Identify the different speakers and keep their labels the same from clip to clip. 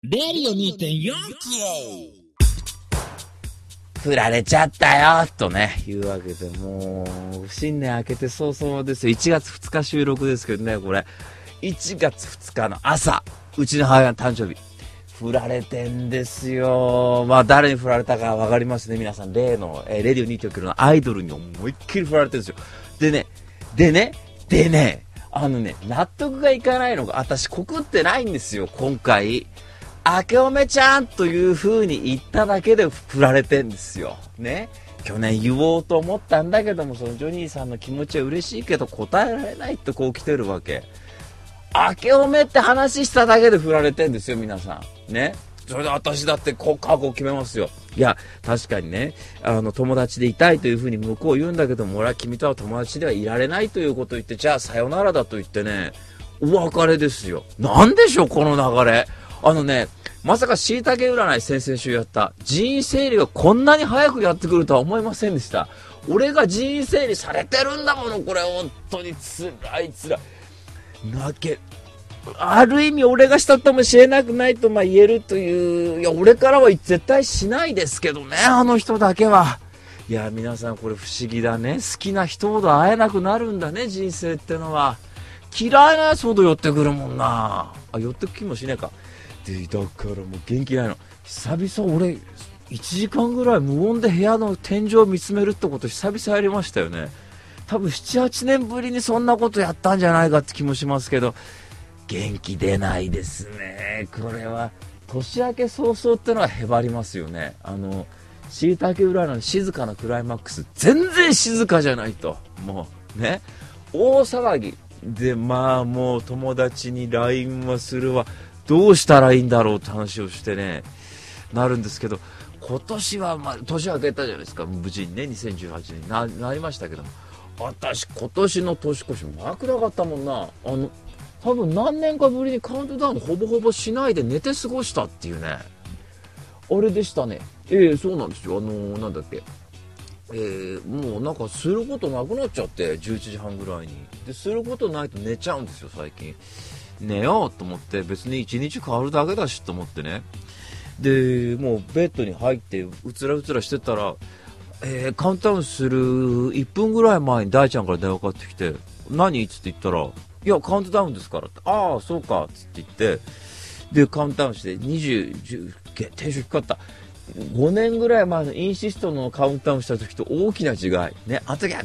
Speaker 1: レディオ 2.4 キロ
Speaker 2: 振られちゃったよとね、いうわけで、もう、新年明けて早々ですよ。1月2日収録ですけどね、これ。1月2日の朝、うちの母親の誕生日。振られてんですよ。まあ、誰に振られたかわかりますね、皆さん。例の、レディオ 2.4 キロのアイドルに思いっきり振られてるんですよ。でね、納得がいかないのが、私告ってないんですよ、今回。明けおめちゃんという風に言っただけで振られてんですよ。ね。去年言おうと思ったんだけども、そのジョニーさんの気持ちは嬉しいけど答えられないってこう来てるわけ。明けおめって話しただけで振られてんですよ、皆さん。ね。それで私だって覚悟を決めますよ。いや、確かにね、友達でいたいという風に向こう言うんだけども、俺は君とは友達ではいられないということを言って、じゃあさよならだと言ってね、お別れですよ。なんでしょう、この流れ。まさか椎茸占い先々週やった人員整理がこんなに早くやってくるとは思いませんでした。俺が人員整理されてるんだもの、これ本当に辛い。ある意味俺がしたかもしれなくないと言えるという、いや俺からは絶対しないですけどね、あの人だけは。いや皆さんこれ不思議だね。好きな人ほど会えなくなるんだね、人生ってのは。嫌いなやつほど寄ってくるもんな。寄ってく気もしねえか。でだからもう元気ないの。久々俺1時間ぐらい無音で部屋の天井を見つめるってこと久々やりましたよね。多分 7,8 年ぶりにそんなことやったんじゃないかって気もしますけど、元気出ないですね。これは年明け早々ってのはへばりますよね。椎茸占いの静かなクライマックス、全然静かじゃないと、もうね、大騒ぎで、まあもう友達に LINE はするわ、どうしたらいいんだろうって話をしてね、なるんですけど、今年は年明けたじゃないですか、無事にね、2018年に なりましたけども、私今年の年越しマークなかったもんな。多分何年かぶりにカウントダウンほぼほぼしないで寝て過ごしたっていうね、あれでしたね。そうなんですよ。なんだっけ、もうなんかすることなくなっちゃって、11時半ぐらいにですることないと寝ちゃうんですよ最近。寝ようと思って、別に1日変わるだけだしと思ってね。でもうベッドに入ってうつらうつらしてたら、カウントダウンする1分ぐらい前に大ちゃんから電話かかってきて、何っつって言ったら、いやカウントダウンですからって、ああそうかっつって言って、でカウントダウンして20、テンション低かった。5年ぐらい前のインシストのカウントダウンした時と大きな違いね。あの時は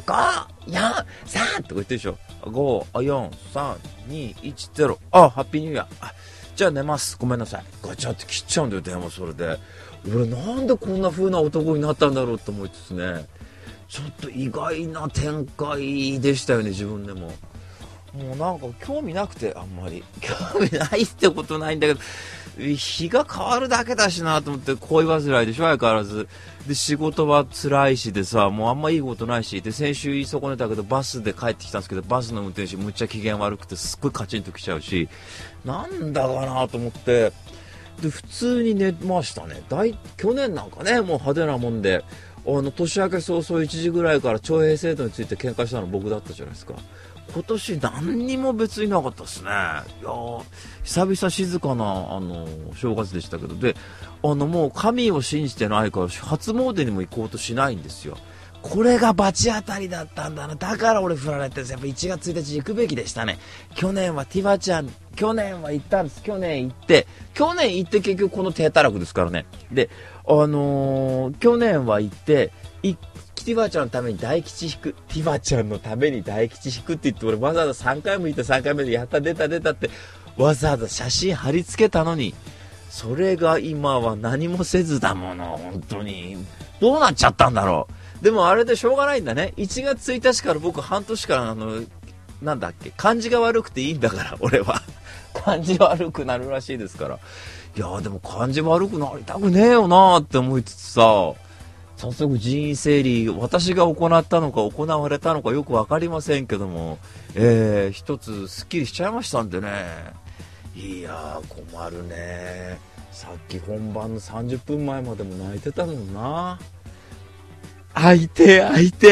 Speaker 2: 5、4、3とか言ってるでしょ。5、4、3、2、1、0。ハッピーニューイヤー。じゃあ寝ます。ごめんなさい。ガチャって切っちゃうんだよ、電話。それで。俺なんでこんな風な男になったんだろうと思いつつね。ちょっと意外な展開でしたよね、自分でも。もうなんか興味なくて、あんまり。興味ないってことないんだけど、日が変わるだけだしなと思って、恋煩いでしょ、相変わらず。で、仕事は辛いしでさ、もうあんまいいことないし、で、先週言い損ねたけど、バスで帰ってきたんですけど、バスの運転手むっちゃ機嫌悪くて、すっごいカチンときちゃうし、なんだかなと思って、で、普通に寝ましたね。去年なんかね、もう派手なもんで、年明け早々1時ぐらいから徴兵制度について喧嘩したの僕だったじゃないですか。今年何にも別になかったですね。いや久々静かな正月でしたけど、でもう神を信じてないから初詣にも行こうとしないんですよ。これが罰当たりだったんだな。だから俺振られてるんです。やっぱ1月1日行くべきでしたね。去年はティバちゃん、去年は行ったんです。去年行って結局この低たらくですからね。で去年は行ってティバちゃんのために大吉引く、ティバちゃんのために大吉引くって言って、俺わざわざ3回も行って3回目でやった出たってわざわざ写真貼り付けたのに、それが今は何もせずだもの。本当にどうなっちゃったんだろう。でもあれでしょうがないんだね。1月1日から僕半年間なんだっけ、感じが悪くていいんだから、俺は感じ悪くなるらしいですから。いやでも感じ悪くなりたくねえよなって思いつつさ、早速人員整理、私が行ったのか行われたのかよく分かりませんけども、一つすっきりしちゃいましたんでね。いやー困るね。さっき本番の30分前までも泣いてたもんな。 会いて。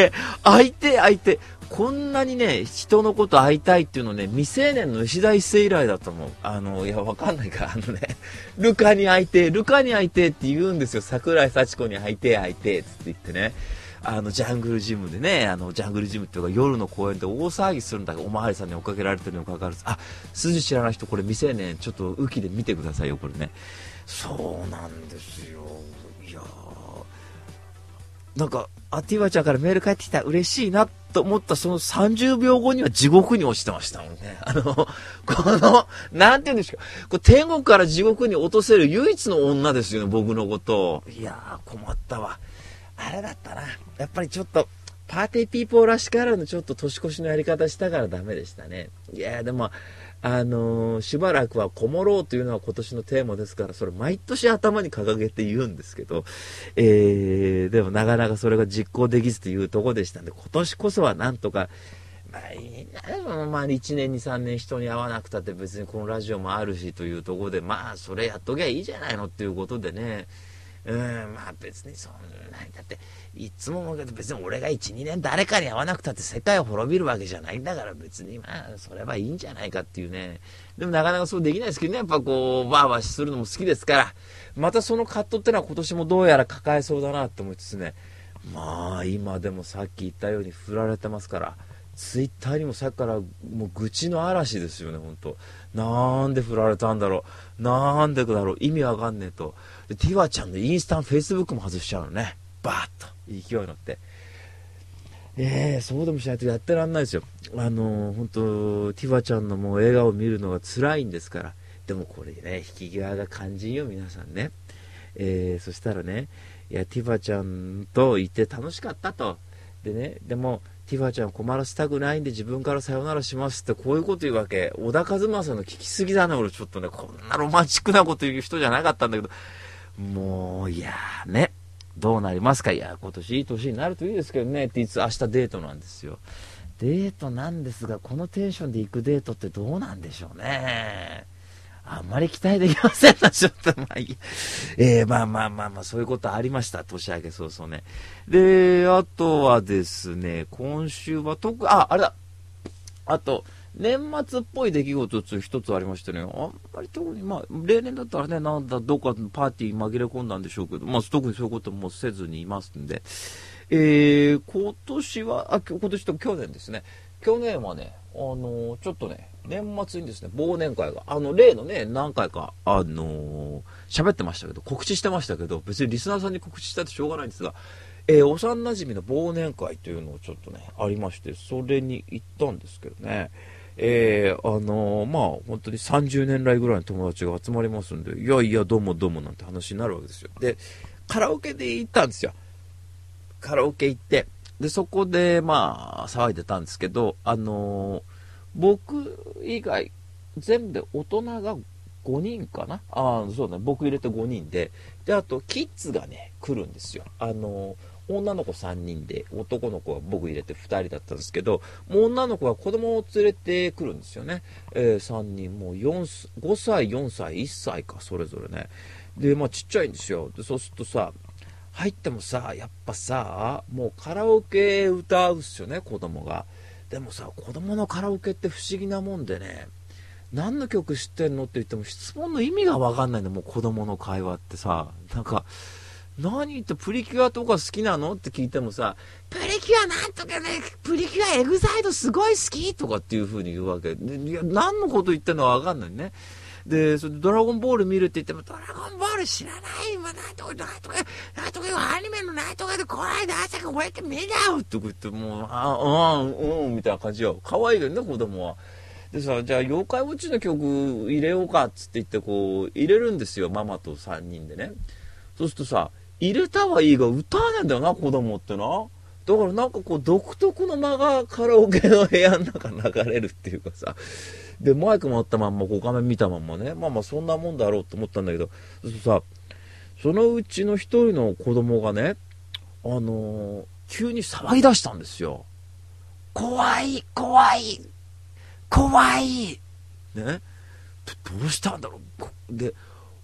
Speaker 2: こんなにね、人のこと会いたいっていうのね、未成年の石田一世以来だと思う。いや、わかんないか。ルカに会いてって言うんですよ。桜井幸子に会いてって言ってね。ジャングルジムでね、ジャングルジムっていうか夜の公園で大騒ぎするんだけど、おまわりさんに追っかけられてるにもかかわらず、筋知らない人、これ未成年、ちょっとウキで見てくださいよ、これね。そうなんですよ。いやなんか、ティワちゃんからメール返ってきた、嬉しいなと思ったその30秒後には地獄に落ちてましたもんね。なんて言うんでしょう。これ天国から地獄に落とせる唯一の女ですよね、僕のこと。いやー、困ったわ。あれだったな。やっぱりちょっと、パーティーピーポーらしからぬちょっと年越しのやり方したからダメでしたね。いやー、でも、しばらくはこもろうというのは今年のテーマですから、それ毎年頭に掲げて言うんですけど、でもなかなかそれが実行できずというところでしたんで、今年こそはなんとか、1年2、3年人に会わなくたって別にこのラジオもあるしというところで、それやっときゃいいじゃないのっていうことでね、別にそんなにだっていつも思うけど別に俺が 1,2 年誰かに会わなくたって世界を滅びるわけじゃないんだから別にそれはいいんじゃないかっていうね。でもなかなかそうできないですけどね、やっぱこうバーバーするのも好きですから、またその葛藤ってのは今年もどうやら抱えそうだなって思いつつね、今でもさっき言ったように振られてますから、ツイッターにもさっきからもう愚痴の嵐ですよね。本当なんで振られたんだろう、なんでだろう、意味わかんねえと。でティワちゃんのインスタンフェイスブックも外しちゃうのね、バーッと勢い乗って。そうでもしないとやってらんないですよ。本当ティワちゃんのもう笑顔を見るのが辛いんですから。でもこれね、引き際が肝心よ皆さんね。そしたらね、いやティワちゃんといて楽しかったと。でね、でもティファちゃん困らせたくないんで自分からさよならしますってこういうこと言うわけ。小田和正の聞きすぎだね。俺ちょっとね、こんなロマンチックなこと言う人じゃなかったんだけど、もういやーね、どうなりますか。いや今年いい年になるといいですけどねって、いつ明日デートなんですよ。デートなんですが、このテンションで行くデートってどうなんでしょうね。あんまり期待できませんな、ちょっとそういうことありました。年明け早々ね。で、あとはですね、今週はあれだ。あと、年末っぽい出来事一つありましてね、あんまり特に、例年だったらね、どっかのパーティーに紛れ込んだんでしょうけど、特にそういうこともせずにいますんで、今年は、今年と去年ですね。去年はね、ちょっとね、年末にですね、忘年会が、例のね、何回か、喋ってましたけど、告知してましたけど、別にリスナーさんに告知したってしょうがないんですが、幼馴染の忘年会というのをちょっとね、ありまして、それに行ったんですけどね、本当に30年来ぐらいの友達が集まりますんで、いやいや、どうもどうもなんて話になるわけですよ。で、カラオケで行ったんですよ。カラオケ行って、で、そこで、騒いでたんですけど、僕以外、全部大人が5人かな、そうね、僕入れて5人で、で、あと、キッズがね、来るんですよ。女の子3人で、男の子は僕入れて2人だったんですけど、もう女の子は子供を連れてくるんですよね。3人、もう5歳、4歳、1歳か、それぞれね。で、ちっちゃいんですよ。で、そうするとさ、入ってもさ、やっぱさ、もうカラオケ歌うっすよね、子供が。でもさ、子供のカラオケって不思議なもんでね、何の曲知ってんのって言っても質問の意味が分かんないんだ。もう子供の会話ってさ、何言ってプリキュアとか好きなのって聞いてもさ、プリキュアなんとかね、プリキュアエグザイドすごい好きとかっていう風に言うわけで、いや、何のこと言ってんのか分かんないね。で、それでドラゴンボール見るって言っても、ドラゴンボール知らない今、なんとか、アニメのなんとかで、この間朝からこうやって見たよって言って、もう、みたいな感じよ。可愛いけどね、子供は。でさ、じゃあ、妖怪ウォッチの曲入れようかっつって言って、こう、入れるんですよ、ママと3人でね。そうするとさ、入れたはいいが、歌わないんだよな、子供ってな。だから独特の間がカラオケの部屋の中流れるっていうかさ、でマイク持ったまんま画面見たまんまね、そんなもんだろうと思ったんだけど、さ、そのうちの一人の子供がね、急に騒ぎ出したんですよ。怖いね、どうしたんだろう。で、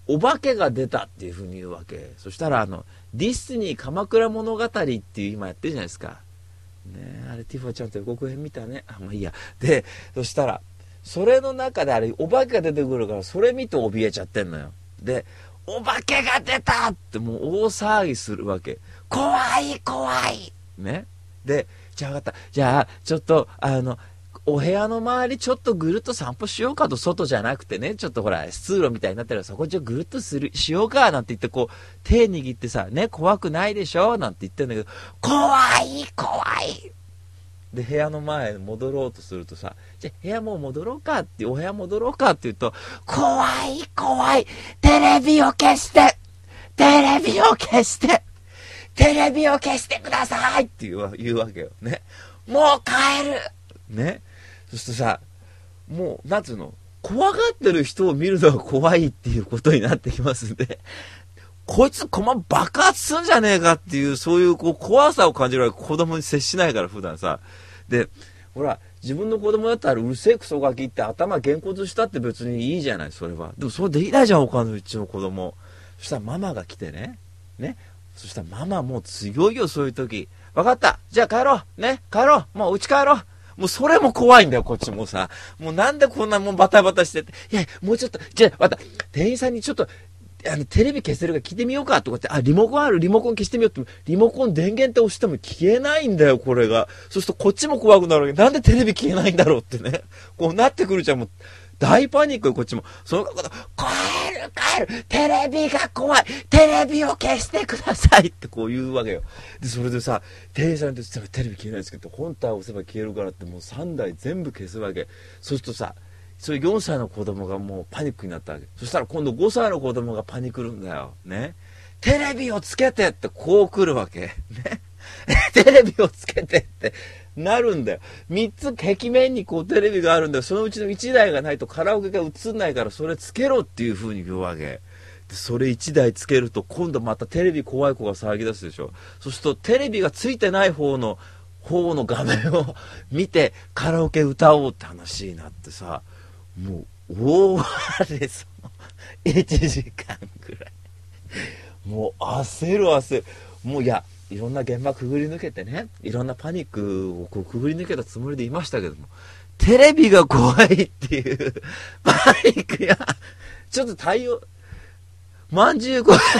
Speaker 2: お化けが出たっていう風に言うわけ。そしたらディズニー鎌倉物語っていう今やってるじゃないですか。ね、あれティファちゃんと予告編見たね。まあいいや。で、そしたら、それの中であれ、お化けが出てくるから、それ見て怯えちゃってんのよ。で、お化けが出たってもう大騒ぎするわけ。怖い怖いね。で、じゃあ分かった。じゃあ、ちょっと、お部屋の周りちょっとぐるっと散歩しようかと、外じゃなくてね、ちょっとほら、通路みたいになってるから、そこちょっとぐるっとしようか、なんて言ってこう、手握ってさ、ね、怖くないでしょなんて言ってんだけど、怖い怖いで、部屋の前に戻ろうとするとさ、じゃあ部屋もう戻ろうかって、お部屋戻ろうかって言うと、怖い怖いテレビを消してテレビを消してテレビを消してくださいって言うわけよ。ね。もう帰るね。そしてさ、もう、なんつうの、怖がってる人を見るのが怖いっていうことになってきますんで、こいつ爆発すんじゃねえかっていう、そういうこう怖さを感じるわけ。子供に接しないから普段さ。で、ほら、自分の子供だったらうるせえクソガキって頭げんこつしたって別にいいじゃない、それは。でもそれできないじゃん、他のうちの子供。そしたらママが来てね。そしたらママもう強いよ、そういう時。わかった。じゃあ帰ろう。ね。帰ろう。もう家帰ろう。もうそれも怖いんだよ、こっちもさ。もうなんでこんなもんバタバタしてて。いや、もうちょっと、じゃあ、また、店員さんにちょっと、テレビ消せるか聞いてみようかとかって、リモコンある、リモコン消してみようって、リモコン電源って押しても消えないんだよ、これが。そうするとこっちも怖くなるわけ。なんでテレビ消えないんだろうってね。こうなってくるじゃん、もう。大パニックよ、こっちも。そのこと、帰るテレビが怖いテレビを消してくださいってこう言うわけよ。で、それでさ、店員さんってテレビ消えないですけど、本体を押せば消えるからってもう3台全部消すわけ。そうするとさ、そういう4歳の子供がもうパニックになったわけ。そしたら今度5歳の子供がパニクるんだよ。ね。テレビをつけてってこう来るわけ。ね。テレビをつけてってなるんだよ。3つ壁面にこうテレビがあるんだよ。そのうちの1台がないとカラオケが映んないからそれつけろっていう風に言うわけ。でそれ1台つけると今度またテレビ怖い子が騒ぎ出すでしょ。そうするとテレビがついてない方の画面を見てカラオケ歌おうって話になってさ、もう大荒れその1時間ぐらい。もう焦る。もういろんな現場くぐり抜けてね、いろんなパニックをこうくぐり抜けたつもりでいましたけども、テレビが怖いっていうパニックや、ちょっとまんじゅう怖い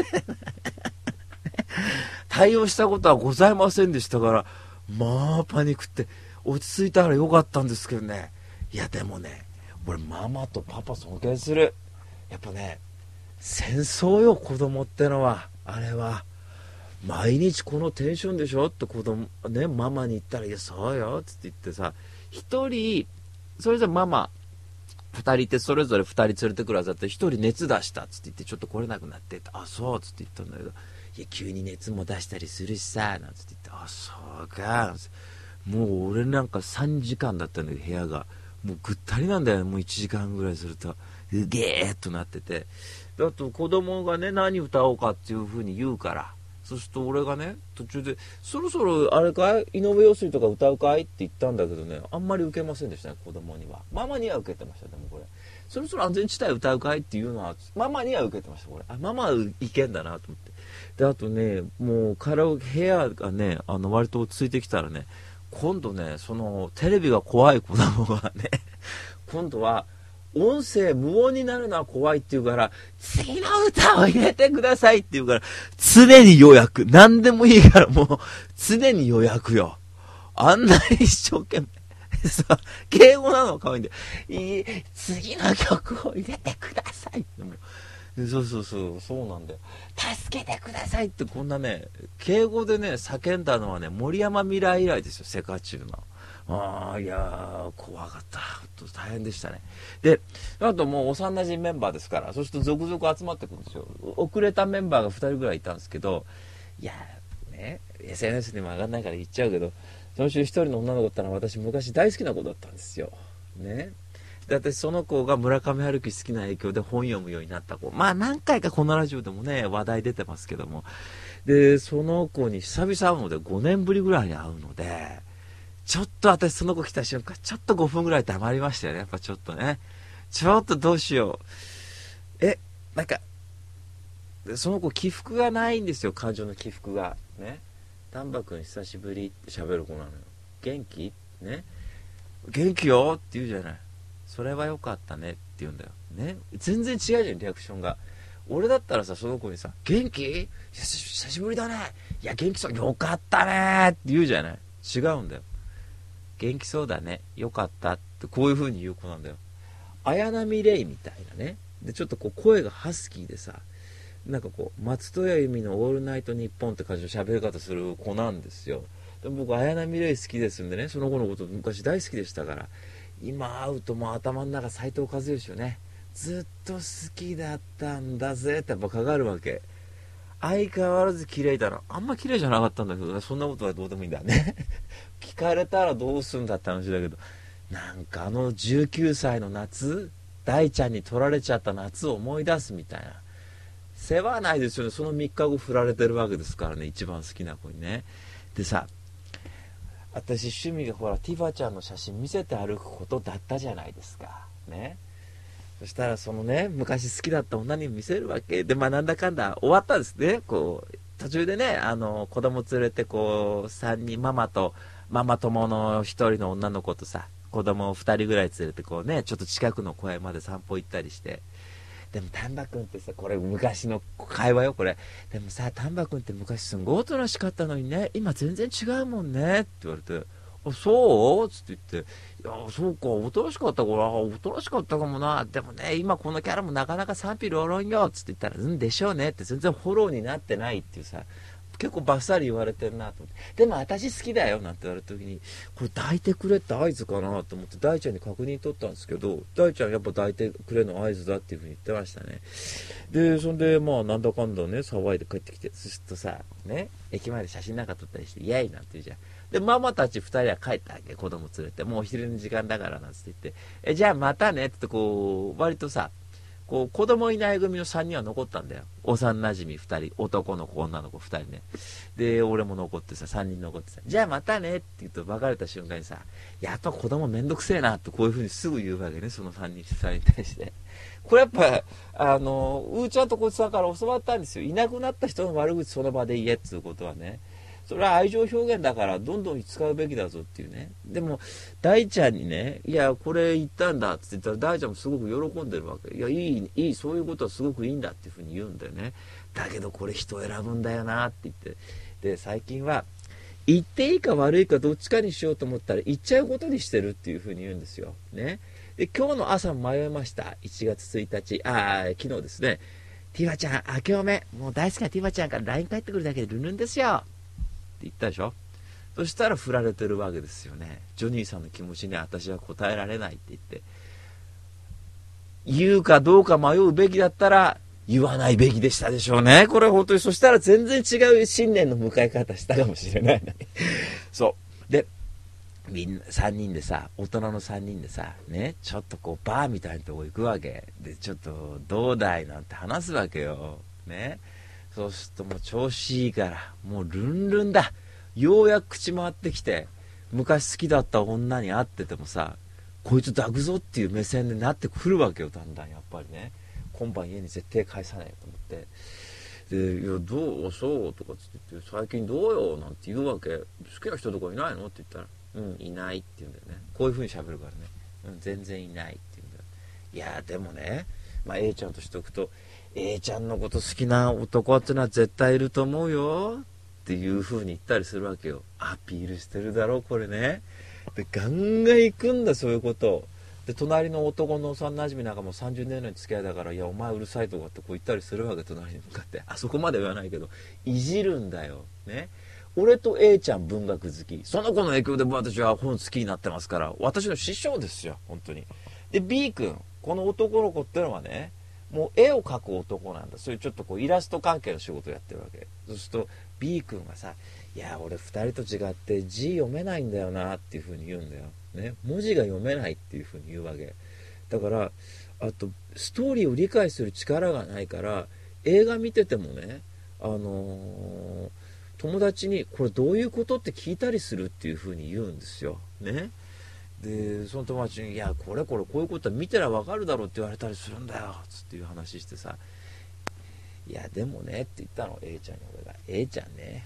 Speaker 2: 対応したことはございませんでしたから、まあパニックって落ち着いたからよかったんですけどね。いやでもね、俺ママとパパ尊敬する。やっぱね、戦争よ、子供ってのは。あれは毎日このテンションでしょって子供ね、ママに言ったら、いやそうよっつって言ってさ、一人それじゃママ2人ってそれぞれ2人連れてくるはずだって、1人熱出したっつって言って、ちょっと来れなくなって、あそうっつって言ったんだけど、いや急に熱も出したりするしさなんつって言って、あそうか、もう俺なんか3時間だったんだけど、部屋がもうぐったりなんだよ。もう1時間ぐらいするとうげーっとなってて、あと子供がね、何歌おうかっていう風に言うから、そうすると俺がね、途中でそろそろあれかい、井上陽水とか歌うかいって言ったんだけどね、あんまり受けませんでしたね、子供には。ママには受けてました。でもこれそろそろ安全地帯歌うかいっていうのはママには受けてました。これママはいけんだなと思って。であとね、もうカラオケ部屋がね、割と落ち着いてきたらね、今度ね、そのテレビが怖い子供がね今度は音声無音になるのは怖いって言うから、次の歌を入れてくださいって言うから、常に予約。何でもいいからもう常に予約よ。あんなに一生懸命さ、敬語なの可愛いんで、次の曲を入れてくださいって。もうそうなんだよ。助けてくださいって、こんなね、敬語でね叫んだのはね、森山未来以来ですよ、セカチュウの。いやー怖かった。大変でしたね。で、あともう幼馴染メンバーですから、そうすると続々集まってくるんですよ。遅れたメンバーが2人ぐらいいたんですけど、いやね、SNS にも上がんないから言っちゃうけど、その週一人の女の子ってのは私昔大好きな子だったんですよ。ね。で、私その子が村上春樹好きな影響で本読むようになった子。まあ何回かこのラジオでもね、話題出てますけども。で、その子に久々会うので5年ぶりぐらいに会うので、ちょっと私その子来た瞬間、ちょっと5分ぐらい黙りましたよね。やっぱちょっとね。ちょっとどうしよう。 なんかその子起伏がないんですよ、感情の起伏がね。丹波くん久しぶりって喋る子なのよ。元気ね、元気よって言うじゃない。それはよかったねって言うんだよね。全然違うじゃん、リアクションが。俺だったらさ、その子にさ、元気久しぶりだね、いや元気そう、よかったねって言うじゃない。違うんだよ。元気そうだね、よかったってこういう風に言う子なんだよ。綾波レイみたいなね。でちょっとこう声がハスキーでさ、なんかこう松任谷由実のオールナイトニッポンって感じの喋り方する子なんですよ。で僕綾波レイ好きですんでね、その子のこと昔大好きでしたから、今会うともう頭の中斎藤和義よね。ずっと好きだったんだぜってやっぱかかるわけ。相変わらず綺麗だな。あんま綺麗じゃなかったんだけどね、そんなことはどうでもいいんだね聞かれたらどうすんだって話だけど、なんかあの19歳の夏、大ちゃんに取られちゃった夏を思い出すみたいな。世話ないですよね。その3日後振られてるわけですからね、一番好きな子にね。でさ、私趣味がほらティファちゃんの写真見せて歩くことだったじゃないですかね。そしたらそのね、昔好きだった女に見せるわけで、まあなんだかんだ終わったんですね。こう途中でね、子供連れてこう3人、ママ友の1人の女の子とさ、子供を2人ぐらい連れてこうね、ちょっと近くの公園まで散歩行ったりして、でも丹波くんってさ、これ昔の会話よこれ。でもさ、丹波くんって昔すんごいおとなしかったのにね、今全然違うもんねって言われて、あ、そうつって言って、いや、そうか、おとなしかったから、おとなしかったかもな。でもね、今このキャラもなかなか賛否両論よつって言ったら、うんでしょうねって全然フォローになってないっていうさ、結構バッサリ言われてるなと思って、でも私好きだよなんて言われた時に、これ抱いてくれって合図かなと思って大ちゃんに確認取ったんですけど、大ちゃんやっぱ抱いてくれの合図だっていう風に言ってましたね。でそんでまあなんだかんだね騒いで帰ってきて、そうするとさね、駅前で写真なんか撮ったりしてイエイなんて言うじゃん。でママたち2人は帰ったわけ、子供連れて、もうお昼の時間だからなんつって言って、じゃあまたねってこう割とさ、こう子供いない組の3人は残ったんだよ。幼馴染2人、男の子女の子2人ね。で俺も残ってさ、3人残ってさ、じゃあまたねって言うと別れた瞬間にさ、やっぱ子供めんどくせえなってこういう風にすぐ言うわけね、その3人に対して。これやっぱうーちゃんとこいつさんから教わったんですよ。いなくなった人の悪口その場で言えっつうことはね、それは愛情表現だからどんどん使うべきだぞっていうね。でも大ちゃんにね、いやこれ言ったんだって言ったら大ちゃんもすごく喜んでるわけ。いやいいそういうことはすごくいいんだっていうふうに言うんだよね。だけどこれ人選ぶんだよなって言って、で最近は言っていいか悪いかどっちかにしようと思ったら言っちゃうことにしてるっていうふうに言うんですよね。で今日の朝迷いました。1月1日昨日ですね。ティファちゃん明けおめ、もう大好きなティファちゃんから LINE 返ってくるだけでルンルンですよって言ったでしょ。そしたら振られてるわけですよね。ジョニーさんの気持ちに私は答えられないって言って、言うかどうか迷うべきだったら言わないべきでしたでしょうね、これ本当に。そしたら全然違う新年の迎え方したかもしれないそうで、みんな3人でさ、大人の3人でさね、ちょっとこうバーみたいなとこ行くわけで、ちょっとどうだいなんて話すわけよね。そうするともう調子いいからもうルンルンだ。ようやく口回ってきて、昔好きだった女に会っててもさ、こいつ抱くぞっていう目線になってくるわけよ、だんだんやっぱりね。今晩家に絶対返さないと思って、で、いやどうそうとかつって言って、最近どうよなんて言うわけ。好きな人とかいないのって言ったら、いないって言うんだよね。こういう風に喋るからね、全然いないって言うんだよ。いやでもね、まあ A ちゃんとしておくと、A ちゃんのこと好きな男ってのは絶対いると思うよっていう風に言ったりするわけよ。アピールしてるだろこれね。でガンガン行くんだ、そういうことで。隣の男の幼馴染なんかも30年の付き合いだから、いやお前うるさいとかってこう言ったりするわけ、隣に向かって。あそこまで言わないけどいじるんだよね。俺と A ちゃん文学好き、その子の影響で私は本好きになってますから、私の師匠ですよ本当に。で B 君、この男の子ってのはね、もう絵を描く男なんだ。そういうちょっとこうイラスト関係の仕事をやってるわけ。そうすると B 君がさ、いや俺2人と違って字読めないんだよなっていう風に言うんだよね。文字が読めないっていう風に言うわけだから、あとストーリーを理解する力がないから、映画見ててもね、友達にこれどういうことって聞いたりするっていう風に言うんですよね。でその友達に、いやこれこういうことは見てらわかるだろうって言われたりするんだよつっていう話してさ、 やでもねって言ったの、A ちゃんに俺が。A ちゃんね、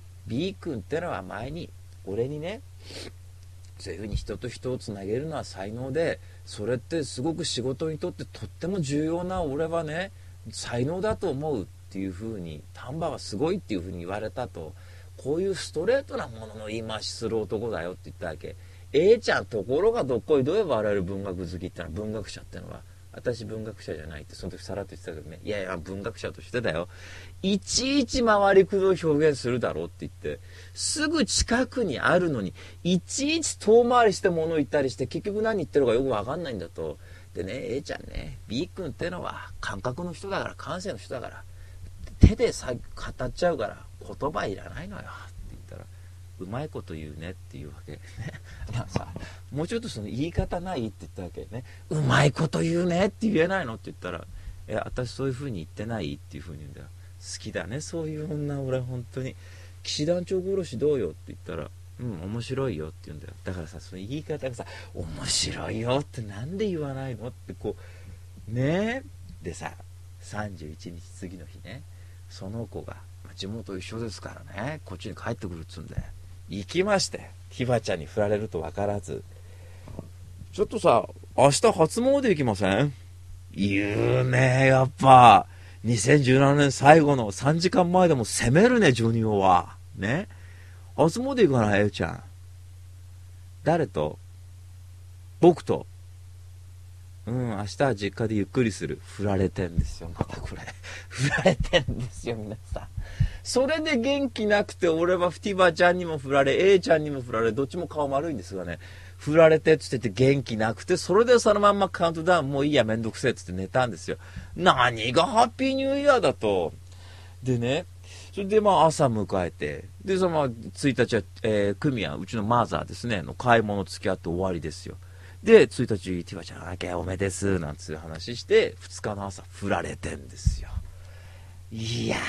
Speaker 2: B 君ってのは前に俺にね、そういうふうに人と人をつなげるのは才能で、それってすごく仕事にとってとっても重要な、俺はね才能だと思うっていうふうに、丹波はすごいっていうふうに言われたと。こういうストレートなものの言い回しする男だよって言ったわけ。 A ちゃん、ところがどっこいどういえば我々文学好きってのは、文学者ってのは、私文学者じゃないってその時さらっと言ってたけどね、いやいや文学者としてだよ、いちいち回りくどい表現するだろうって言って、すぐ近くにあるのにいちいち遠回りして物を言ったりして、結局何言ってるかよく分かんないんだと。でね、 A ちゃんね、 B 君ってのは感覚の人だから、感性の人だから、手でさ語っちゃうから言葉いらないのよって言ったら、うまいこと言うねっていうわけね。さ、もうちょっとその言い方ないって言ったわけね。うまいこと言うねって言えないのって言ったら、私そういう風に言ってないっていう風に言うんだよ。好きだねそういう女、俺本当に。騎士団長殺しどうよって言ったら、面白いよって言うんだよ。だからさ、その言い方がさ、面白いよってなんで言わないのってこうね。でさ、31日次の日ね、その子が地元一緒ですからね、こっちに帰ってくるっつうんで行きまして、ひばちゃんに振られると分からず、ちょっとさ明日初詣行きません？言うね、やっぱ2017年最後の3時間前でも攻めるね、ジョニオはね。初詣行かない？ A ちゃん誰と？僕と。明日は実家でゆっくりする。振られてんですよ、またこれ振られてんですよ皆さん。それで元気なくて、俺はフティバちゃんにも振られ A ちゃんにも振られ、どっちも顔丸いんですがね、振られてっつってて元気なくて、それでそのまんまカウントダウンもういいやめんどくせえっつって寝たんですよ。何がハッピーニューイヤーだと。でね、それで朝迎えて、でその1日は、クミはうちのマザーですねの買い物付き合って終わりですよ。で1日ティバちゃんあけおめですなんつう話して、2日の朝振られてんですよ。いやー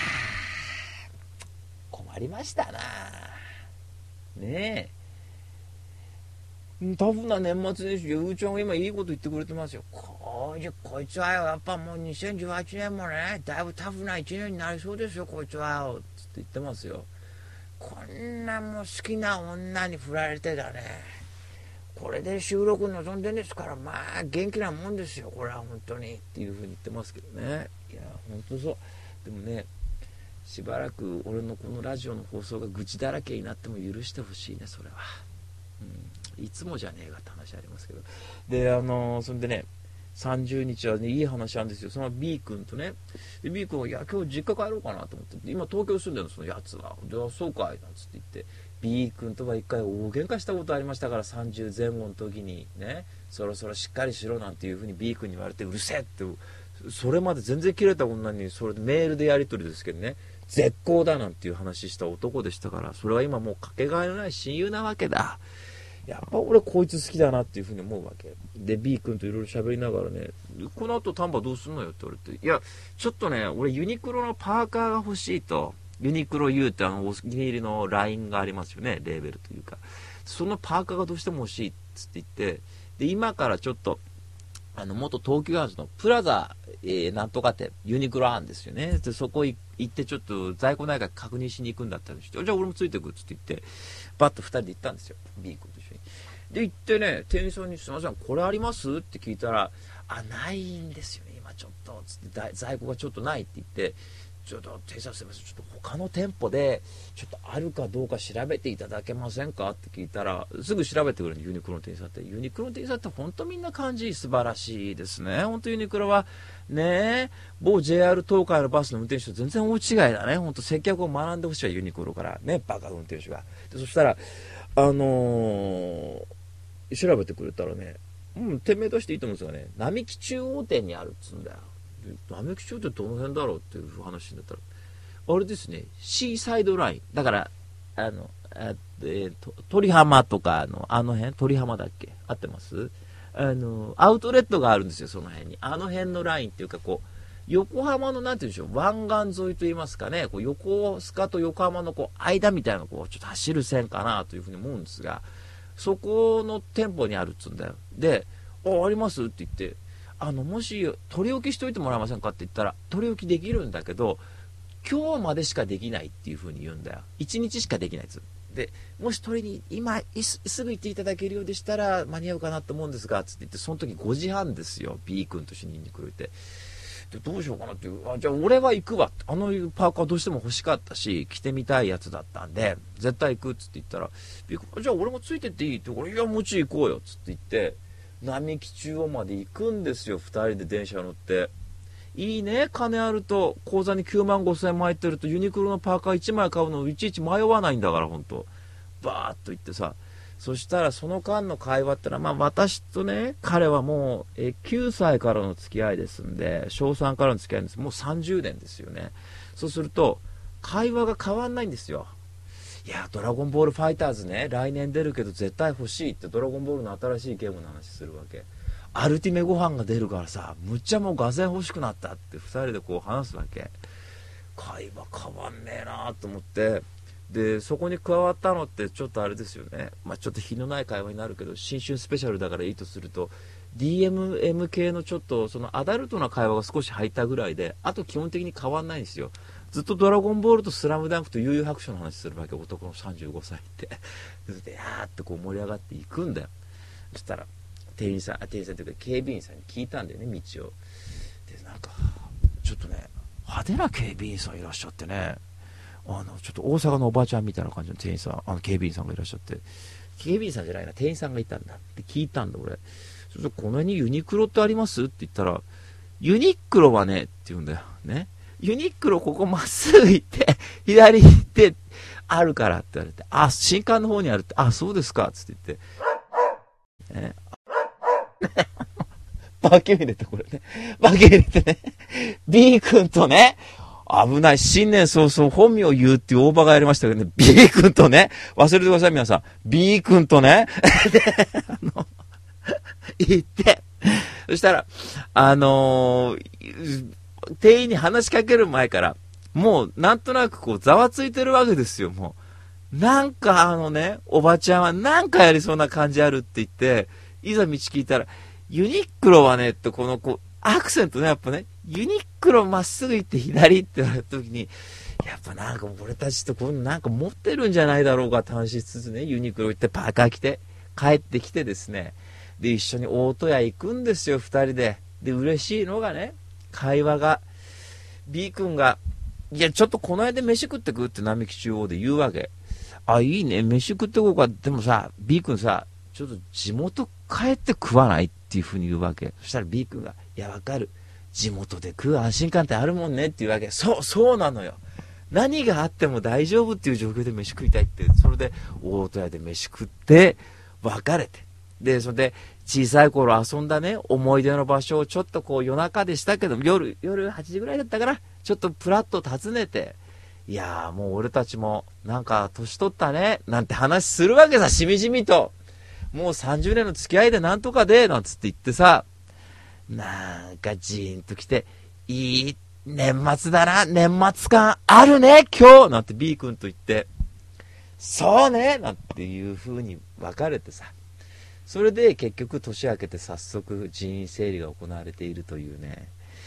Speaker 2: 困りましたなねえ。タフな年末年始、ゆうちゃんが今いいこと言ってくれてますよ。こいつはよ、やっぱもう2018年もねだいぶタフな1年になりそうですよ、こいつはよつって言ってますよ。こんなもう好きな女に振られてだね、これで収録望んでんですから、まあ元気なもんですよこれは本当にっていう風に言ってますけどね。いや本当そう。でもね、しばらく俺のこのラジオの放送が愚痴だらけになっても許してほしいね、それは。いつもじゃねえかって話ありますけど。でそれでね、30日はねいい話なんですよ。その B 君とね、で B 君は、いや今日実家帰ろうかなと思って、今東京住んでるのそのやつは。でそうかいなんつって言って、 B 君とは一回大喧嘩したことありましたから、30前後の時にね、そろそろしっかりしろなんていう風に B 君に言われて、うるせえって、それまで全然切れた女にそれでメールでやり取りですけどね、絶好だなんていう話した男でしたから、それは今もうかけがえのない親友なわけだ。やっぱ俺こいつ好きだなっていう風に思うわけで、 B 君といろいろ喋りながらね、この後丹波どうすんのよって言われて、いやちょっとね俺ユニクロのパーカーが欲しいと。ユニクロ U ってお気に入りのラインがありますよね、レーベルというか。そのパーカーがどうしても欲しいっつって言って、で今からちょっと元東急ハンズのプラザ、なんとかってユニクロあるんですよね。でそこ行ってちょっと在庫ないか確認しに行くんだったら、じゃあ俺もついてくっつって言って、バッと2人で行ったんですよ、 B 君と一緒に。で行ってね、店員さんにすいませんこれありますって聞いたら、ないんですよね今ちょっとつって、在庫がちょっとないって言って、ちょっと店員さんすいません、ちょっと他の店舗でちょっとあるかどうか調べていただけませんかって聞いたら、すぐ調べてくれるユニクロの店員さんって。ユニクロの店員さんって本当みんな感じ素晴らしいですね。本当ユニクロはね、某 JR 東海のバスの運転手と全然大違いだね。本当接客を学んでほしいわユニクロからね、バカ運転手が。でそしたら調べてくれたらね、店名出していいと思うんですがね、並木中央店にあるっつうんだよ。並木中央ってどの辺だろうっていう話になったら、あれですね、シーサイドラインだから、鳥浜とかあの辺、鳥浜だっけ、合ってます？アウトレットがあるんですよ、その辺に。あの辺のラインっていうか、こう横浜のなんていうんでしょう、湾岸沿いといいますかね、こう横須賀と横浜のこう間みたいなこうちょっと走る線かなというふうに思うんですが、そこの店舗にあるっつうんだよ。で、ありますって言って、 もし取り置きしといてもらえませんかって言ったら、取り置きできるんだけど、今日までしかできないっていう風に言うんだよ。1日しかできないやつ。で、もし取りに今すぐ行っていただけるようでしたら間に合うかなと思うんですが、つって言って、その時5時半ですよ。B 君と一緒にニンニクを置いて。で、どうしようかなっていう。じゃあ俺は行くわ。パーカーどうしても欲しかったし、着てみたいやつだったんで、絶対行くっつって言ったら、B 君、じゃあ俺もついてっていいって、俺、いや、もち行こうよっつって言って、並木中央まで行くんですよ。2人で電車乗って。いいね、金あると、口座に9万5千円入ってると、ユニクロのパーカー1枚買うのいちいち迷わないんだから、ほんと。バーッと言ってさ、そしたらその間の会話ってのは、私とね、彼はもう、9歳からの付き合いですんで、小3からの付き合いです。もう30年ですよね。そうすると、会話が変わんないんですよ。いや、ドラゴンボールファイターズね、来年出るけど絶対欲しいって、ドラゴンボールの新しいゲームの話するわけ。アルティメご飯が出るからさ、むっちゃもう画然欲しくなったって2人でこう話すわけ。会話変わんねえなと思って、でそこに加わったのってちょっとあれですよね。ちょっと品のない会話になるけど、新春スペシャルだからいいとすると DMM 系のちょっとそのアダルトな会話が少し入ったぐらいで、あと基本的に変わんないんですよ。ずっとドラゴンボールとスラムダンクと悠々白書の話するわけ、男の35歳ってでやーってこう盛り上がっていくんだよ。そしたら店員さんというか警備員さんに聞いたんだよね、道を。でなんかちょっとね、派手な警備員さんいらっしゃってね、ちょっと大阪のおばあちゃんみたいな感じの店員さん、警備員さんがいらっしゃって、警備員さんじゃないな、店員さんがいたんだって聞いたんだ俺。そしてこの辺にユニクロってありますって言ったら、ユニクロはねって言うんだよね。ユニクロここまっすぐ行って左行ってあるからって言われて、あ、新館の方にあるって、あ、そうですかっつって言って、バケ入れてこれね。バケ入れてね。B 君とね、危ない。新年早々本名を言うっていう大場がやりましたけどね。B 君とね、忘れてください皆さん。B 君とね、で、言って、そしたら、店員に話しかける前から、もうなんとなくこうざわついてるわけですよ、もう。なんかおばちゃんはなんかやりそうな感じあるって言って、いざ道聞いたら、ユニクロはねってこのアクセントね、やっぱね、ユニクロまっすぐ行って左って言われた時に、やっぱなんか俺たちってこうなんか持ってるんじゃないだろうかって話しつつね、ユニクロ行ってパーカー着て帰ってきてですね、で一緒に大戸屋行くんですよ、二人で。で嬉しいのがね、会話が B 君が、いやちょっとこの間飯食ってくって並木中央で言うわけ。あ、いいね、飯食ってこうか。でもさ B 君さ、ちょっと地元帰って食わないっていう風に言うわけ。そしたら B 君が、いやわかる、地元で食う安心感ってあるもんねって言うわけ。そうなのよ。何があっても大丈夫っていう状況で飯食いたいって。それで大戸屋で飯食って別れて、でそれで小さい頃遊んだね思い出の場所をちょっとこう夜中でしたけど、夜8時ぐらいだったからちょっとプラッと訪ねて、いやーもう俺たちもなんか年取ったねなんて話するわけさ、しみじみと。もう30年の付き合いでなんとかでなんつって言ってさ、なんかジーンときて、いい年末だな、年末感あるね今日なんて B 君と言って、そうねなんていう風に別れてさ、それで結局年明けて早速人員整理が行われているというね、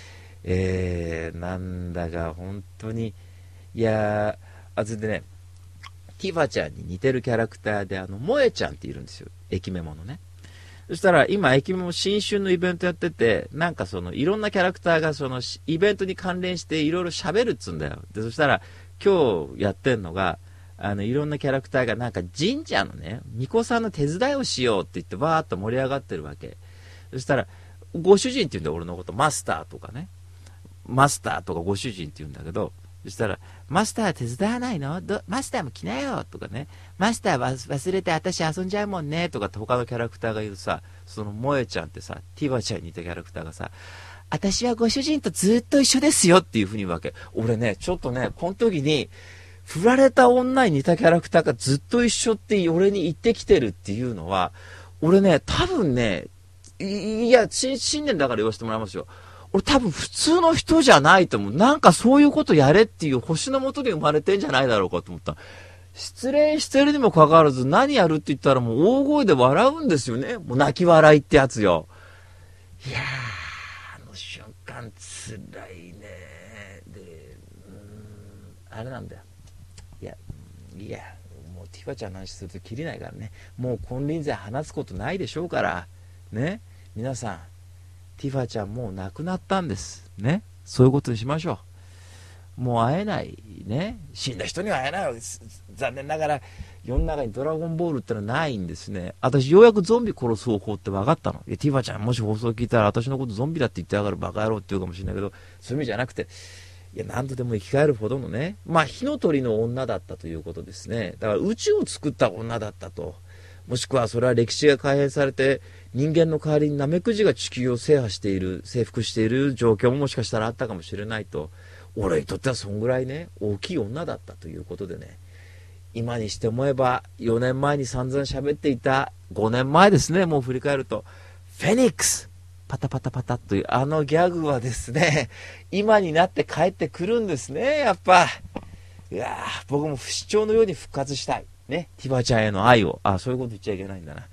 Speaker 2: なんだか本当に、いやー、それでね、ティファちゃんに似てるキャラクターで萌えちゃんっているんですよ、駅メモのね。そしたら今駅メモ新春のイベントやってて、なんかそのいろんなキャラクターがそのイベントに関連していろいろ喋るっつうんだよ。でそしたら今日やってんのが、いろんなキャラクターがなんか神社のね巫女さんの手伝いをしようって言ってバーッと盛り上がってるわけ。そしたらご主人って言うんだよ、俺のこと。マスターとかね、マスターとかご主人って言うんだけど、そしたらマスター手伝わないの、マスターも来なよとかね、マスター忘れて私遊んじゃうもんねとかって他のキャラクターが言うさ、その萌えちゃんってさ、ティバちゃんに似たキャラクターがさ、私はご主人とずっと一緒ですよっていう風に言うわけ。俺ねちょっとねこの時に振られた女に似たキャラクターがずっと一緒って俺に言ってきてるっていうのは、俺ね多分ね、いや新年だから言わせてもらいますよ、俺多分普通の人じゃないと思う。なんかそういうことやれっていう星の下で生まれてんじゃないだろうかと思った。失恋してるにもかかわらず何やるって言ったらもう大声で笑うんですよね。もう泣き笑いってやつよ。いや辛いね。で、あれなんだよ。いや、もうティファちゃんの話するときりないからね。もう金輪際話すことないでしょうから。ね。皆さん、ティファちゃんもう亡くなったんです。ね。そういうことにしましょう。もう会えないね。死んだ人には会えないわけです。残念ながら世の中にドラゴンボールってのはないんですね。私ようやくゾンビ殺す方法って分かったの。ティファちゃんもし放送聞いたら私のことゾンビだって言ってやがるバカ野郎って言うかもしれないけど、そういう意味じゃなくて、いや何度でも生き返るほどのね、まあ火の鳥の女だったということですね。だから宇宙を作った女だったと。もしくはそれは歴史が改変されて人間の代わりにナメクジが地球を制覇している、征服している状況ももしかしたらあったかもしれないと。俺にとってはそんぐらいね、大きい女だったということでね、今にして思えば4年前に散々喋っていた、5年前ですね、もう振り返ると、フェニックスパタパタパタというあのギャグはですね、今になって帰ってくるんですね、やっぱ。いや僕も不死鳥のように復活したい。ね、ティファちゃんへの愛を。そういうこと言っちゃいけないんだな。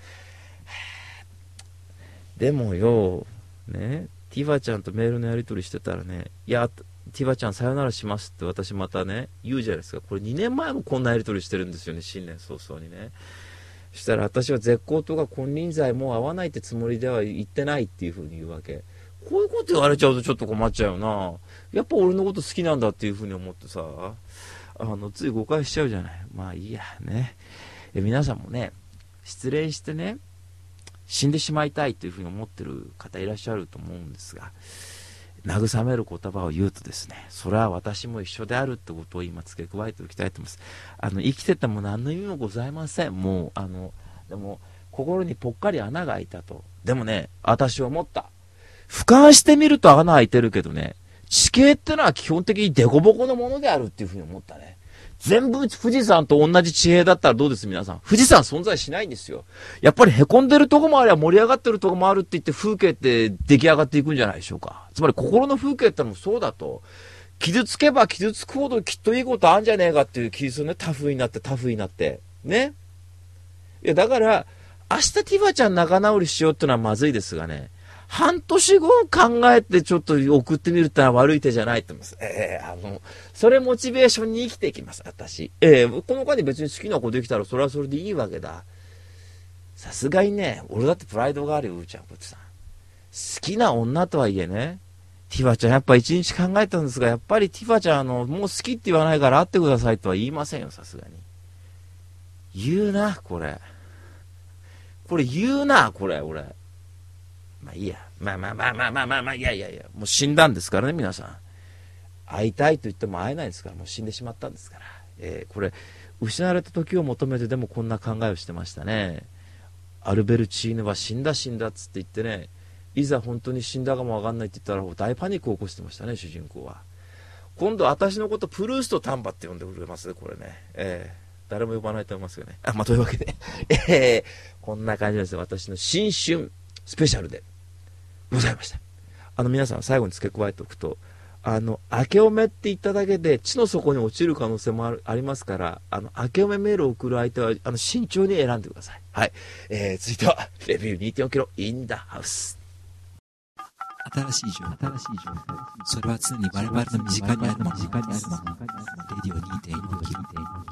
Speaker 2: でもよ、ね、ティファちゃんとメールのやり取りしてたらね、いや、ティファちゃんさよならしますって私またね、言うじゃないですか。これ2年前もこんなやり取りしてるんですよね、新年早々にね。そしたら私は絶好とか金輪際もう会わないってつもりでは言ってないっていう風に言うわけ。こういうこと言われちゃうとちょっと困っちゃうよな。やっぱ俺のこと好きなんだっていう風に思ってさ、つい誤解しちゃうじゃない。まあいいやね。皆さんもね、失恋してね、死んでしまいたいという風に思ってる方いらっしゃると思うんですが、慰める言葉を言うとですね、それは私も一緒であるってことを今付け加えておきたいと思います。生きてても何の意味もございません。もうでも心にぽっかり穴が開いたと。でもね、私は思った。俯瞰してみると穴開いてるけどね、地形ってのは基本的にデコボコのものであるっていうふうに思ったね。全部富士山と同じ地形だったらどうです皆さん。富士山存在しないんですよ。やっぱり凹んでるとこもありゃ盛り上がってるとこもあるって言って風景って出来上がっていくんじゃないでしょうか。つまり心の風景ってのもそうだと。傷つけば傷つくほどきっといいことあんじゃねえかっていう気するね。タフになって。ね。いやだから明日ティファちゃん仲直りしようってのはまずいですがね。半年後考えてちょっと送ってみるってのは悪い手じゃないと思います。それモチベーションに生きていきます、私。この間に別に好きな子できたらそれはそれでいいわけだ。さすがにね、俺だってプライドがあるよ、うーちゃん、こっちさん。好きな女とはいえね、ティファちゃんやっぱ一日考えたんですが、やっぱりティファちゃんもう好きって言わないから会ってくださいとは言いませんよ、さすがに。言うな、これ。言うな、これ、俺。まあいいや。まあ、いや、もう死んだんですからね、皆さん。会いたいと言っても会えないですから、もう死んでしまったんですから。これ、失われた時を求めてでもこんな考えをしてましたね。アルベルチーヌは死んだっつって言ってね、いざ本当に死んだかもわかんないって言ったら大パニックを起こしてましたね、主人公は。今度私のことプルースト丹波って呼んでくれますね、これね。誰も呼ばないと思いますよね。というわけで、こんな感じです。私の新春スペシャルでございました。皆さん最後に付け加えておくと、明けおめって言っただけで地の底に落ちる可能性もありますから、明けおめメールを送る相手は慎重に選んでください。はい。続いてはレビュー 2.4 キロインダハウス。
Speaker 3: 新しい情報。それは常に我々の身近にあるもの。レディオ 2.4 キロ。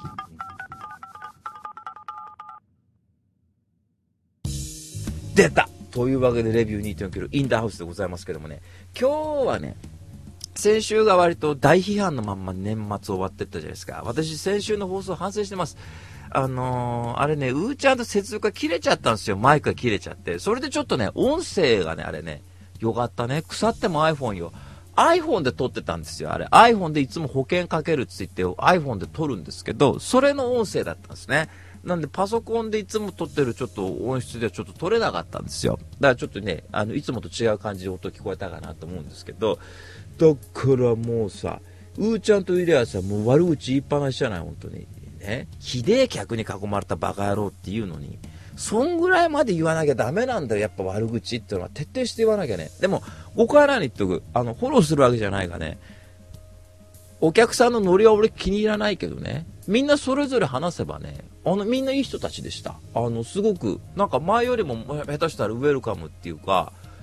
Speaker 2: 出たというわけでレビュー 2.4 キロインダーハウスでございますけどもね、今日はね、先週が割と大批判のまんま年末終わってったじゃないですか。私先週の放送反省してます。あれね、うーちゃんと接続が切れちゃったんですよ。マイクが切れちゃって。それでちょっとね、音声がね、あれね、よかったね。腐っても iPhone よ。iPhone で撮ってたんですよ。あれ iPhone でいつも保険かけるって言って iPhone で撮るんですけど、それの音声だったんですね。なんでパソコンでいつも撮ってるちょっと音質ではちょっと撮れなかったんですよ。だからちょっとね、いつもと違う感じで音聞こえたかなと思うんですけど、だからもうさ、うーちゃんといりゃさ、もう悪口言いっぱなしじゃない、本当に。ね。ひでえ客に囲まれたバカ野郎っていうのに、そんぐらいまで言わなきゃダメなんだよ、やっぱ悪口っていうのは徹底して言わなきゃね。でも、誤解ないに言っとく。フォローするわけじゃないがね、お客さんのノリは俺気に入らないけどね、みんなそれぞれ話せばね、みんないい人たちでした。すごく、なんか前よりも下手したらウェルカムっていうか、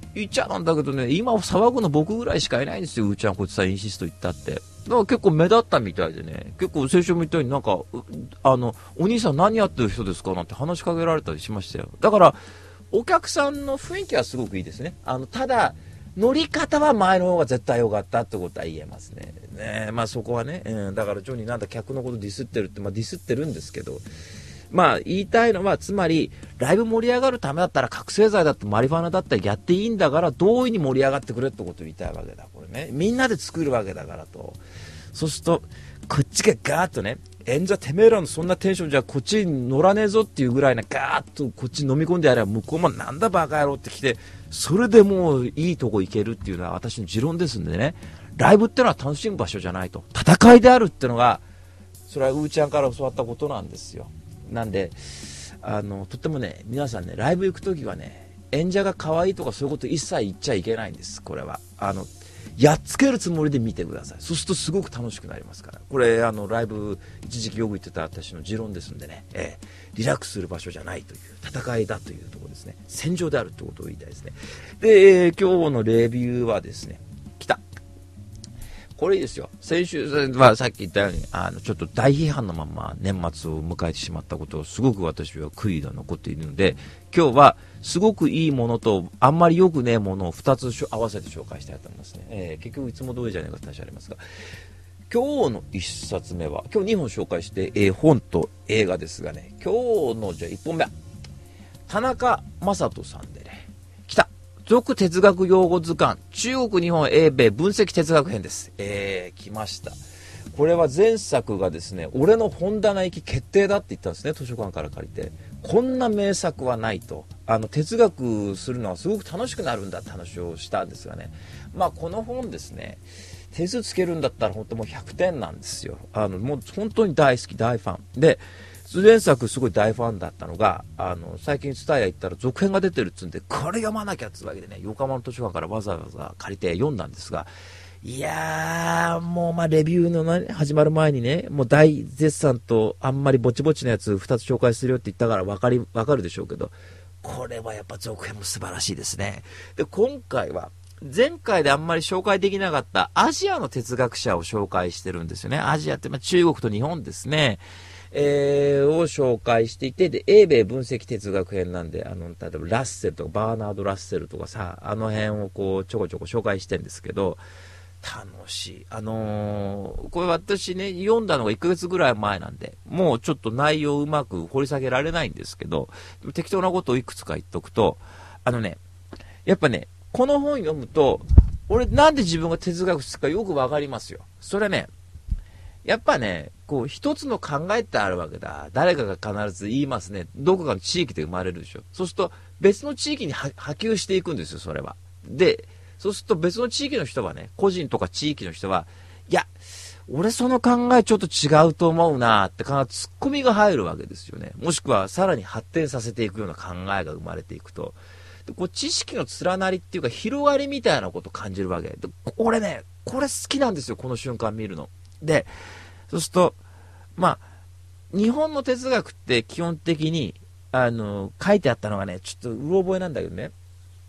Speaker 2: 言っちゃなんだけどね、今騒ぐの僕ぐらいしかいないんですよ。うーちゃんこっちさ、インシスト行ったって。だから結構目立ったみたいでね、結構先週も言ったようになんか、お兄さん何やってる人ですかなんて話しかけられたりしましたよ。だから、お客さんの雰囲気はすごくいいですね。ただ、乗り方は前の方が絶対良かったってことは言えますね。まあそこはね、だからジョニーなんだ客のことディスってるって、まあディスってるんですけど、まあ言いたいのは、つまり、ライブ盛り上がるためだったら覚醒剤だってマリファナだったらやっていいんだから、同意に盛り上がってくれってことを言いたいわけだ。これね。みんなで作るわけだからと。そうすると、こっちがガーッとね、演者てめえらのそんなテンションじゃこっちに乗らねえぞっていうぐらいなガーッとこっちに飲み込んでやれば向こうもなんだバカ野郎って来て、それでもういいとこ行けるっていうのは私の持論ですんでね。ライブってのは楽しむ場所じゃないと。戦いであるってのが、それはうーちゃんから教わったことなんですよ。なんで、とってもね、皆さんね、ライブ行くときはね、演者が可愛いとかそういうこと一切言っちゃいけないんです、これは。やっつけるつもりで見てください。そうするとすごく楽しくなりますから。これ、ライブ、一時期よく言ってた私の持論ですんでね、リラックスする場所じゃないという、戦いだというところですね。戦場であるということを言いたいですね。で、今日のレビューはですね、来た。これいいですよ。先週はさっき言ったように、ちょっと大批判のまま年末を迎えてしまったことをすごく私は悔いが残っているので、今日はすごくいいものとあんまり良くねえものを2つ合わせて紹介したいと思いますね。結局いつも通りじゃないかって話ありますが、今日の1冊目は、今日2本紹介して、本と映画ですがね、今日のじゃあ1本目は、田中正人さんでね、来た。俗哲学用語図鑑、中国日本英米分析哲学編です。来ました。これは前作がですね、俺の本棚行き決定だって言ったんですね、図書館から借りて。こんな名作はないと。哲学するのはすごく楽しくなるんだって話をしたんですがね。まあこの本ですね、点数つけるんだったら本当もう100点なんですよ。もう本当に大好き、大ファン。で、前作すごい大ファンだったのが、最近TSUTAYA行ったら続編が出てるっつうんで、これ読まなきゃっつうわけでね、横浜の図書館からわざわざ借りて読んだんですが、いやー、もうまあレビューの、ね、始まる前にね、もう大絶賛とあんまりぼちぼちのやつ2つ紹介するよって言ったからわかるでしょうけど、これはやっぱ続編も素晴らしいですね。で、今回は、前回であんまり紹介できなかったアジアの哲学者を紹介してるんですよね。アジアってまあ中国と日本ですね。を紹介していて、で、英米分析哲学編なんで、例えばラッセルとか、バーナード・ラッセルとかさ、あの辺をこう、ちょこちょこ紹介してるんですけど、楽しい。これ私ね、読んだのが1ヶ月ぐらい前なんで、もうちょっと内容うまく掘り下げられないんですけど、適当なことをいくつか言っとくと、やっぱね、この本読むと、俺なんで自分が哲学好きかよくわかりますよ。それね、やっぱね、こう一つの考えってあるわけだ。誰かが必ず言いますね。どこかの地域で生まれるでしょ。そうすると別の地域に波及していくんですよ、それは。で、そうすると別の地域の人はね、個人とか地域の人は、いや、俺その考えちょっと違うと思うなってツッコミが入るわけですよね。もしくはさらに発展させていくような考えが生まれていくと。でこう知識の連なりっていうか広がりみたいなことを感じるわけで、俺ね、これ好きなんですよ、この瞬間見るの。で、そうすると、まあ、日本の哲学って基本的に、書いてあったのがね、ちょっとうろ覚えなんだけどね、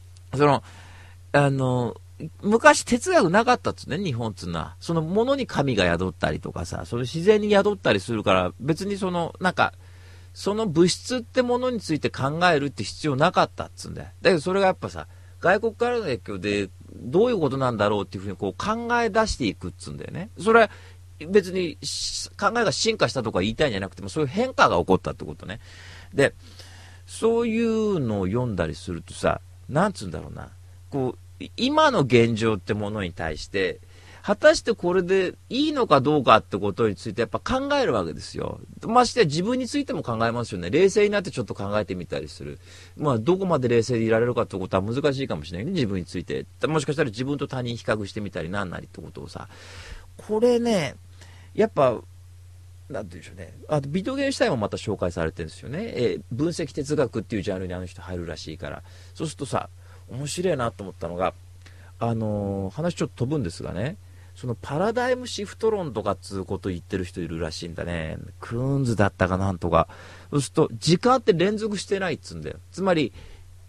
Speaker 2: 昔哲学なかったっつね、日本っつうのは。そのものに神が宿ったりとかさ、その自然に宿ったりするから、別にその物質ってものについて考えるって必要なかったっつうんだよ。だけどそれがやっぱさ、外国からの影響でどういうことなんだろうっていうふうにこう考え出していくっつうんだよね。それは別に考えが進化したとか言いたいんじゃなくても、そういう変化が起こったってことね。で、そういうのを読んだりするとさ、なんつうんだろうな、こう今の現状ってものに対して果たしてこれでいいのかどうかってことについてやっぱ考えるわけですよ。ましてや自分についても考えますよね。冷静になってちょっと考えてみたりする。まあどこまで冷静でいられるかってことは難しいかもしれないね、自分について。もしかしたら自分と他人比較してみたりなんなりってことをさ、これね、やっぱなんて言うんでしょうね。あとビトゲンシュタインもまた紹介されてるんですよね。分析哲学っていうジャンルにあの人入るらしいから。そうするとさ、面白いなと思ったのが、話ちょっと飛ぶんですがね、そのパラダイムシフト論とかっつうことを言ってる人いるらしいんだね。クーンズだったかなんとか。そうすると時間って連続してないっつうんだよ。つまり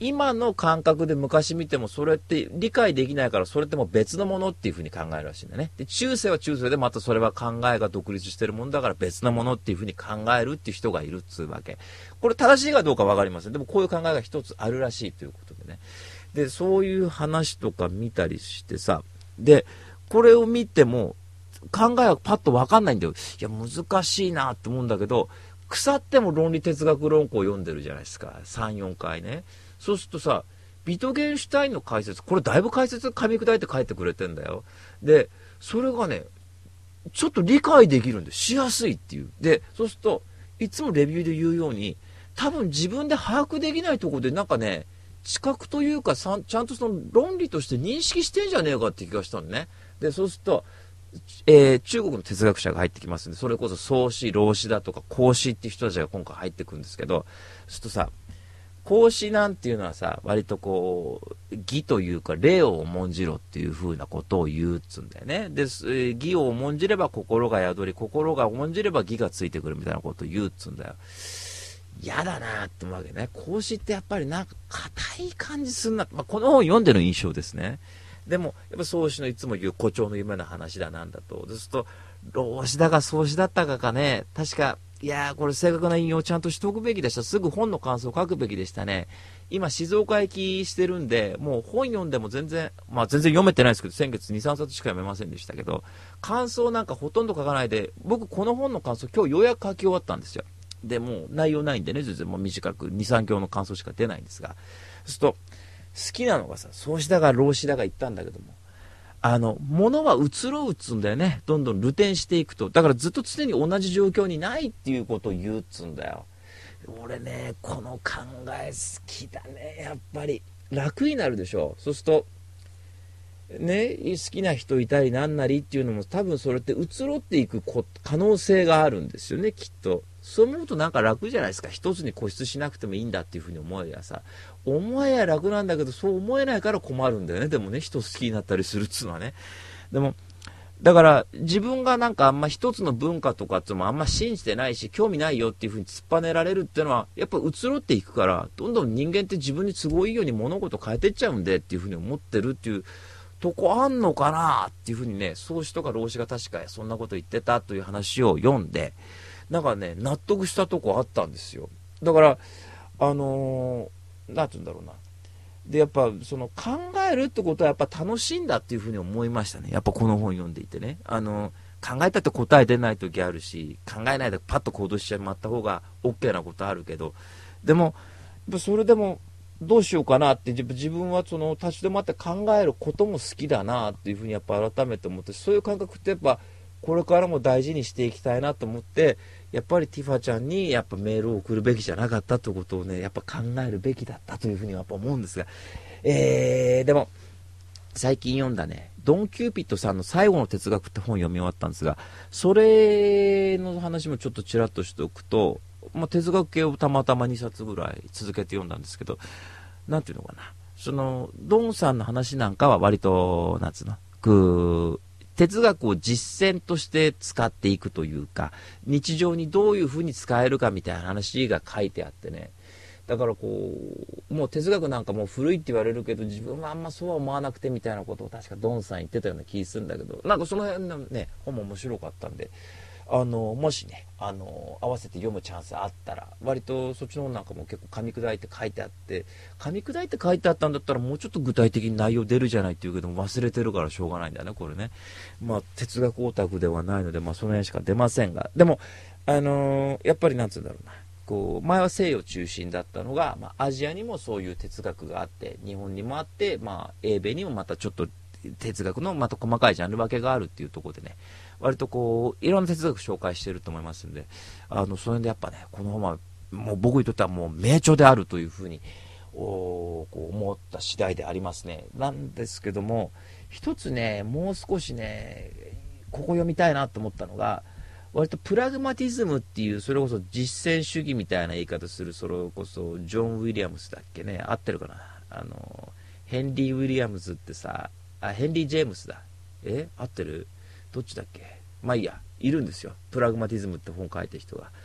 Speaker 2: 今の感覚で昔見てもそれって理解できないから、それってもう別のものっていうふうに考えるらしいんだね。で、中世は中世でまたそれは考えが独立してるもんだから別のものっていうふうに考えるっていう人がいるっつうわけ。これ正しいかどうかわかりません。でもこういう考えが一つあるらしいということでね。で、そういう話とか見たりしてさ、で、これを見ても考えがパッとわかんないんだよ。いや、難しいなって思うんだけど、腐っても論理哲学論考を読んでるじゃないですか。3、4回ね。そうするとさ、ビトゲンシュタインの解説、これだいぶ解説噛み砕いて書いてくれてんだよ。で、それがね、ちょっと理解できるんで、しやすいっていう。で、そうすると、いつもレビューで言うように、多分自分で把握できないところでなんかね、知覚というかちゃんとその論理として認識してんじゃねえかって気がしたのね。で、そうすると、中国の哲学者が入ってきますんで、それこそ宋子、老子だとか孔子っていう人たちが今回入ってくるんですけど、そうするとさ、孔子なんていうのはさ、割とこう、義というか、礼を重んじろっていう風なことを言うっつうんだよね。で、義を重んじれば心が宿り、心が重んじれば義がついてくるみたいなことを言うっつうんだよ。嫌だなって思うわけね。孔子ってやっぱりなんか硬い感じすんな。まあ、この本読んでる印象ですね。でも、やっぱ宗師のいつも言う誇張の夢の話だなんだと。そうすると、老子だか宗師だったかね、確か、いやー、これ正確な引用をちゃんとしておくべきでした。すぐ本の感想を書くべきでしたね。今、静岡行きしてるんで、もう本読んでも全然読めてないですけど、先月2、3冊しか読めませんでしたけど、感想なんかほとんど書かないで、僕この本の感想今日ようやく書き終わったんですよ。で、もう内容ないんでね、全然もう短く2、3行の感想しか出ないんですが、そうすると、好きなのがさ、宗師だか老子だか言ったんだけども、物は移ろうっつうんだよね。どんどん流転していくと。だからずっと常に同じ状況にないっていうことを言うっつうんだよ。俺ね、この考え好きだね。やっぱり。楽になるでしょ。そうすると、ね、好きな人いたりなんなりっていうのも多分それって移ろっていく可能性があるんですよね、きっと。そう思うとなんか楽じゃないですか。一つに固執しなくてもいいんだっていうふうに思えやさ。思えや楽なんだけど、そう思えないから困るんだよね。でもね、人好きになったりするっつうのはね。でも、だから自分がなんかあんま一つの文化とかっていうのもあんま信じてないし、興味ないよっていうふうに突っぱねられるっていうのは、やっぱ移ろっていくから、どんどん人間って自分に都合いいように物事変えてっちゃうんでっていうふうに思ってるっていうとこあんのかなっていうふうにね、宗師とか老子が確かそんなこと言ってたという話を読んで、なんかね、納得したとこあったんですよ。だから、なんて言うんだろうな。で、やっぱ、その考えるってことはやっぱ楽しいんだっていうふうに思いましたね。やっぱこの本読んでいてね。考えたって答え出ない時あるし、考えないでパッと行動しちまった方が OK なことあるけど、でも、やっぱそれでも、どうしようかなって自分はその立ち止まって考えることも好きだなっていうふうにやっぱ改めて思って、そういう感覚ってやっぱこれからも大事にしていきたいなと思って、やっぱりティファちゃんにやっぱメールを送るべきじゃなかったということをね、やっぱ考えるべきだったというふうにやっぱ思うんですが、でも最近読んだね、ドン・キューピッドさんの最後の哲学って本読み終わったんですが、それの話もちょっとちらっとしておくと、哲学系をたまたま2冊ぐらい続けて読んだんですけど、なんていうのかな、そのドンさんの話なんかは割となんつうの、哲学を実践として使っていくというか、日常にどういうふうに使えるかみたいな話が書いてあってね、だからこう、もう哲学なんかもう古いって言われるけど、自分はあんまそうは思わなくてみたいなことを確かドンさん言ってたような気するんだけど、なんかその辺のね、本も面白かったんで、もしね、合わせて読むチャンスあったら、割とそっちの本なんかも結構噛み砕いて書いてあって、噛み砕いて書いてあったんだったらもうちょっと具体的に内容出るじゃないっていうけども、忘れてるからしょうがないんだよね、これね。哲学オタクではないので、その辺しか出ませんが、でも、やっぱりなんつうんだろうな。こう前は西洋中心だったのが、アジアにもそういう哲学があって、日本にもあって、英米にもまたちょっと哲学のまた細かいジャンル分けがあるっていうところでね、割とこういろんな哲学紹介してると思いますんで、その辺でやっぱね、この本はもう僕にとってはもう名著であるというふうにこう思った次第でありますね。なんですけども、一つね、もう少しね、ここ読みたいなと思ったのが、割とプラグマティズムっていう、それこそ実践主義みたいな言い方する、それこそジョン・ウィリアムスだっけね、合ってるかな、ヘンリー・ウィリアムズってさ、ヘンリー・ジェームスだ、合ってる、どっちだっけ、いいや、いるんですよ、プラグマティズムって本書いてる人が。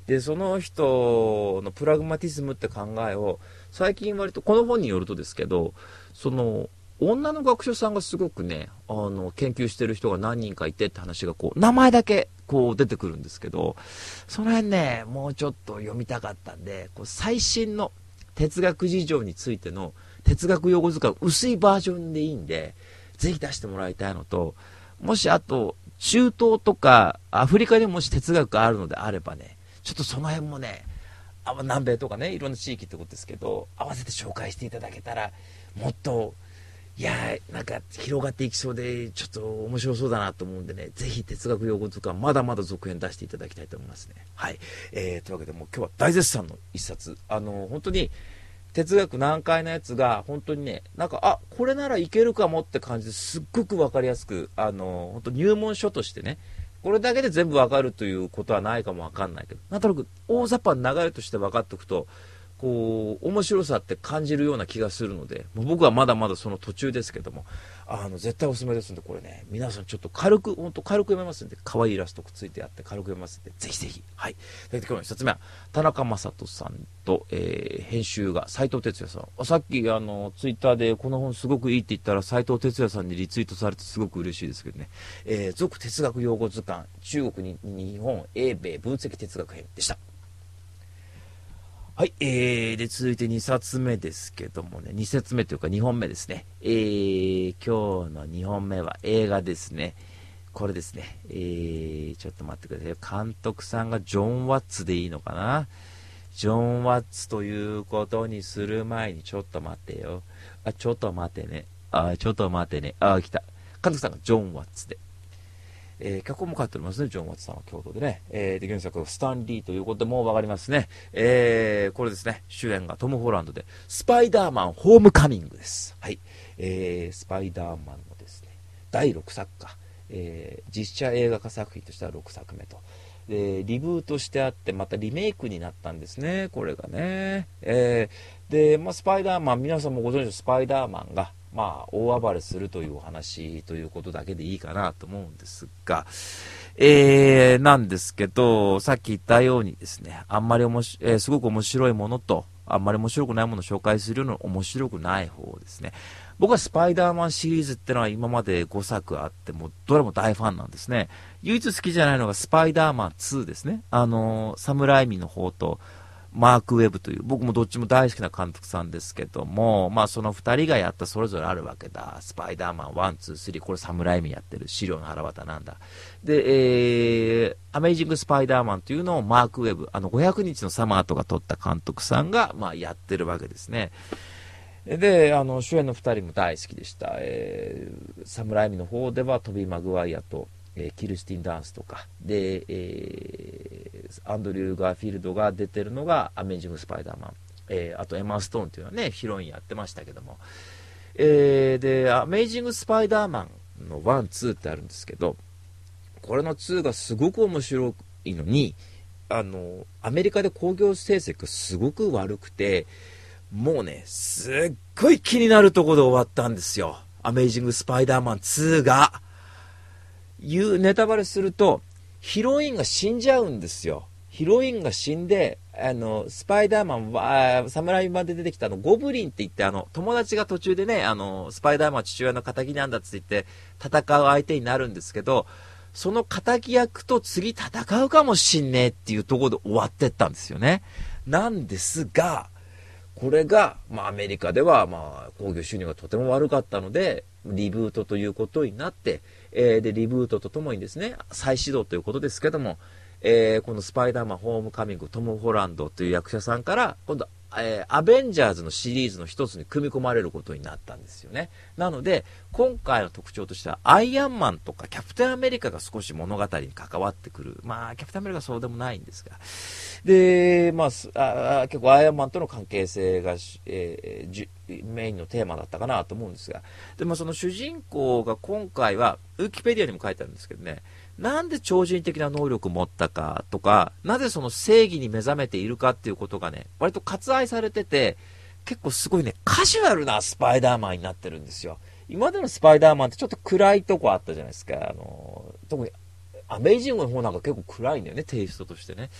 Speaker 2: で、その人のプラグマティズムって考えを、最近割と、この本によるとですけど、その、女の学者さんがすごくね、研究してる人が何人かいてって話がこう、名前だけこう出てくるんですけど、その辺ね、もうちょっと読みたかったんで、こう最新の哲学事情についての哲学用語図鑑、薄いバージョンでいいんで、ぜひ出してもらいたいのと、もしあと、中東とかアフリカにもし哲学があるのであればね、ちょっとその辺もね、南米とかね、いろんな地域ってことですけど、合わせて紹介していただけたら、もっと、いやー、なんか広がっていきそうで、ちょっと面白そうだなと思うんでね、ぜひ哲学用語図鑑、まだまだ続編出していただきたいと思いますね。はい。というわけで、もう今日は大絶賛の一冊。本当に、哲学難解なやつが、本当にね、なんか、これならいけるかもって感じですっごくわかりやすく、本当入門書としてね、これだけで全部わかるということはないかもわかんないけど、なんとなく大雑把な流れとして分かっておくと、こう面白さって感じるような気がするので、もう僕はまだまだその途中ですけども、絶対おすすめですんで、これね、皆さんちょっと軽く読めますんで、可愛いイラストくっついてあって軽く読めますんで、ぜひぜひ。はい。で、今日の一つ目は田中正人さんと、編集が斉藤哲也さん。さっきツイッターでこの本すごくいいって言ったら斉藤哲也さんにリツイートされてすごく嬉しいですけどね。続哲学用語図鑑、中国に日本英米分析哲学編でした。はい、で、続いて2冊目ですけどもね、2冊目というか2本目ですね。今日の2本目は映画ですね。これですね。ちょっと待ってください。監督さんがジョン・ワッツでいいのかな？ジョン・ワッツということにする前に、ちょっと待ってよ。ちょっと待ってね。ちょっと待ってね。来た。監督さんがジョン・ワッツで。脚本も書いておりますね、ジョン・ワッツさんは共同でね。で、原作はスタンリーということでもうわかりますね。これですね、主演がトム・ホランドで、スパイダーマン・ホームカミングです。はい。スパイダーマンのですね、第6作か。実写映画化作品としては6作目と。で、リブートしてあって、またリメイクになったんですね、これがね。で、スパイダーマン、皆さんもご存知のスパイダーマンが、大暴れするというお話ということだけでいいかなと思うんですが、なんですけど、さっき言ったようにですね、あんまりすごく面白いものと、あんまり面白くないものを紹介するような面白くない方ですね。僕はスパイダーマンシリーズってのは今まで5作あって、もうどれも大ファンなんですね。唯一好きじゃないのがスパイダーマン2ですね。サムライミの方と、マーク・ウェブという、僕もどっちも大好きな監督さんですけども、その2人がやったそれぞれあるわけだ。スパイダーマン1、2、3、これサムライミやってる資料の腹渡なんだ。で、アメイジング・スパイダーマンというのをマーク・ウェブ、500日のサマーとか撮った監督さんが、やってるわけですね。で、主演の2人も大好きでした。サムライミの方ではトビー・マグワイアと、キルスティン・ダンスとかで、アンドリュー・ガーフィールドが出てるのがアメイジング・スパイダーマン、あとエマ・ストーンというのはねヒロインやってましたけども、でアメイジング・スパイダーマンの1、2ってあるんですけど、これの2がすごく面白いのにアメリカで興行成績がすごく悪くて、もうねすっごい気になるところで終わったんですよ、アメイジング・スパイダーマン2が。ネタバレするとヒロインが死んじゃうんですよ。ヒロインが死んでスパイダーマンはサムライ版で出てきたゴブリンって言って友達が途中でねスパイダーマンは父親の仇なんだって言って戦う相手になるんですけど、その仇役と次戦うかもしんねえっていうところで終わってったんですよね。なんですがこれが、アメリカでは興行収入がとても悪かったのでリブートということになって、でリブートとともにですね再始動ということですけども、このスパイダーマンホームカミングトム・ホランドという役者さんから今度アベンジャーズのシリーズの一つに組み込まれることになったんですよね。なので今回の特徴としてはアイアンマンとかキャプテンアメリカが少し物語に関わってくる。キャプテンアメリカはそうでもないんですが、で結構アイアンマンとの関係性が、メインのテーマだったかなと思うんですが、でその主人公が今回はウィキペディアにも書いてあるんですけどね、なんで超人的な能力を持ったかとか、なぜその正義に目覚めているかっていうことがね割と割愛されてて、結構すごいねカジュアルなスパイダーマンになってるんですよ。今までのスパイダーマンってちょっと暗いとこあったじゃないですか。特にアメイジングの方なんか結構暗いんだよね、テイストとしてね。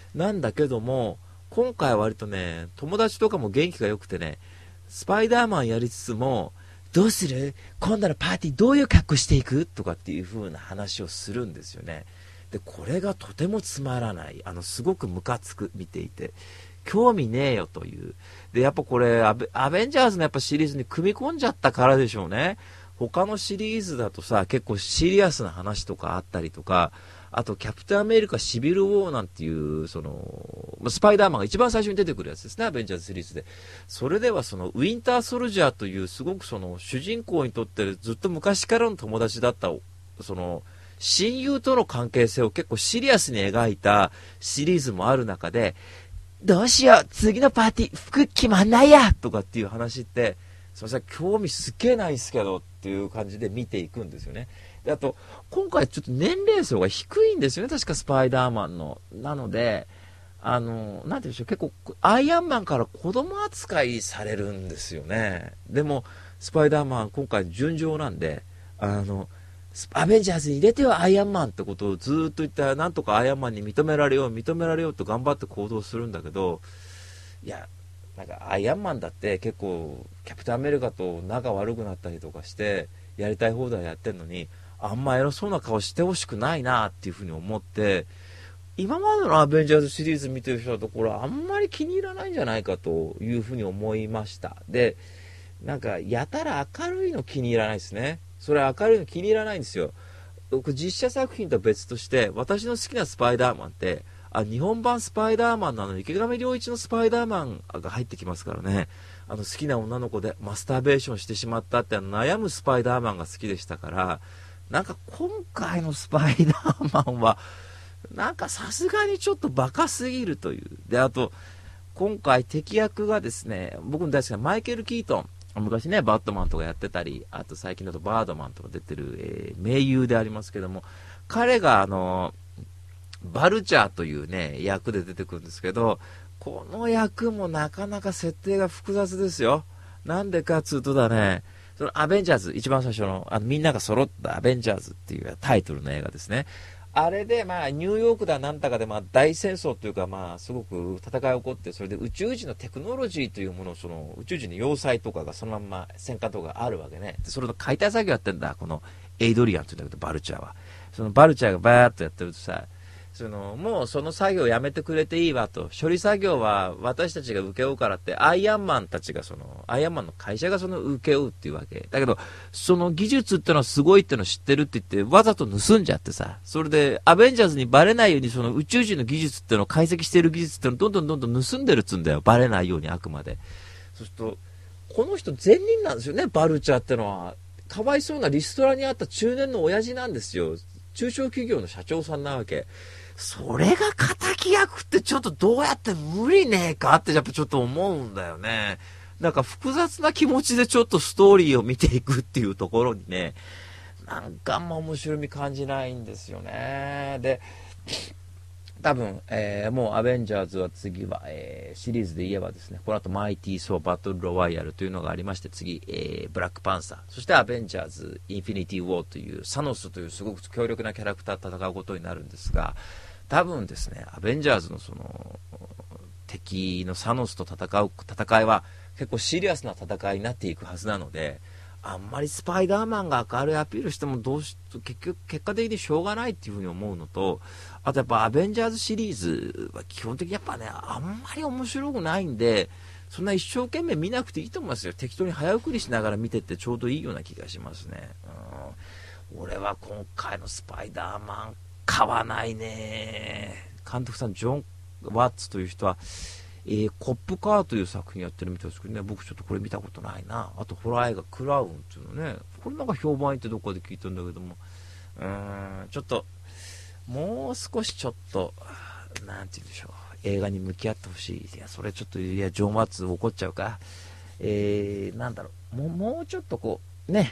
Speaker 2: なんだけども、今回は割とね、友達とかも元気が良くてね、スパイダーマンやりつつも、どうする？今度のパーティーどういう格好していく？とかっていう風な話をするんですよね。で、これがとてもつまらない。すごくムカつく、見ていて。興味ねえよという。で、やっぱこれ、アベンジャーズのやっぱシリーズに組み込んじゃったからでしょうね。他のシリーズだとさ、結構シリアスな話とかあったりとか、あと、キャプテンアメリカシビルウォーなんていう、スパイダーマンが一番最初に出てくるやつですね、アベンジャーズシリーズで。それではウィンターソルジャーという、すごく主人公にとってずっと昔からの友達だった、親友との関係性を結構シリアスに描いたシリーズもある中で、どうしよう、次のパーティー、服決まんないやとかっていう話って、すみません、興味すっげえないんすけどっていう感じで見ていくんですよね。で、あと、今回ちょっと年齢層が低いんですよね、確かスパイダーマンの。なので、なんて言うんでしょう、結構、アイアンマンから子供扱いされるんですよね。でも、スパイダーマン、今回順調なんで、アベンジャーズに入れてはアイアンマンってことをずーっと言ったら、なんとかアイアンマンに認められようと頑張って行動するんだけど、いや、なんかアイアンマンだって結構キャプテンアメリカと仲悪くなったりとかしてやりたい放題やってんのに、あんま偉そうな顔してほしくないなっていうふうに思って、今までのアベンジャーズシリーズ見てる人だとこれあんまり気に入らないんじゃないかというふうに思いました。で、なんかやたら明るいの気に入らないですね。それ明るいの気に入らないんですよ。実写作品とは別として私の好きなスパイダーマンって日本版スパイダーマンの池上良一のスパイダーマンが入ってきますからね。好きな女の子でマスターベーションしてしまったって悩むスパイダーマンが好きでしたから、なんか今回のスパイダーマンはなんかさすがにちょっとバカすぎるという。で、あと今回敵役がですね、僕の大好きなマイケル・キートン、昔ねバットマンとかやってたり、あと最近だとバードマンとか出てる、名優でありますけども、彼がバルチャーというね役で出てくるんですけど、この役もなかなか設定が複雑ですよ。なんでかっつうとだね、そのアベンジャーズ、一番最初のみんなが揃ったアベンジャーズっていうタイトルの映画ですね。あれでニューヨークだなんだかで大戦争というかすごく戦いが起こって、それで宇宙人のテクノロジーというものを宇宙人の要塞とかがそのまんま戦艦とかがあるわけね。でそれの解体作業やってんだこのエイドリアンっていうんだけど、バルチャーは。そのバルチャーがバーッとやってるとさ、もうその作業やめてくれていいわと、処理作業は私たちが請け負うからってアイアンマンたちがアイアンマンの会社が請け負うっていうわけだけど、その技術ってのはすごいっての知ってるって言ってわざと盗んじゃってさ、それでアベンジャーズにバレないようにその宇宙人の技術ってのを解析している技術ってのをどんどん盗んでるっつうんだよ、バレないように。あくまでそうするとこの人善人なんですよね、バルチャーってのは。かわいそうなリストラにあった中年の親父なんですよ。中小企業の社長さんなわけ。それが敵役ってちょっとどうやって無理ねえかってやっぱちょっと思うんだよね。なんか複雑な気持ちでちょっとストーリーを見ていくっていうところにね、なんかあんま面白み感じないんですよね。で、多分、もうアベンジャーズは次は、シリーズで言えばですね、この後マイティー・ソー・バトル・ロワイヤルというのがありまして、次、ブラックパンサー、そしてアベンジャーズ・インフィニティ・ウォーというサノスというすごく強力なキャラクターと戦うことになるんですが、多分ですね、アベンジャーズの敵のサノスと戦いは結構シリアスな戦いになっていくはずなので、あんまりスパイダーマンが明るいアピールしても結果的にしょうがないっていうふうに思うのと、あとやっぱアベンジャーズシリーズは基本的にやっぱね、あんまり面白くないんで、そんな一生懸命見なくていいと思いますよ。適当に早送りしながら見てってちょうどいいような気がしますね。俺は今回のスパイダーマン買わないね。監督さんジョン・ワッツという人は、コップカーという作品やってるみたいですけどね、僕ちょっとこれ見たことないな。あとホラー映画クラウンっていうのね、これなんか評判いいってどっかで聞いたんだけども、ちょっともう少しちょっとなんて言うんでしょう、映画に向き合ってほしい。いやそれちょっとジョン・ワッツ怒っちゃうか、なんだろう、もうちょっとこうね、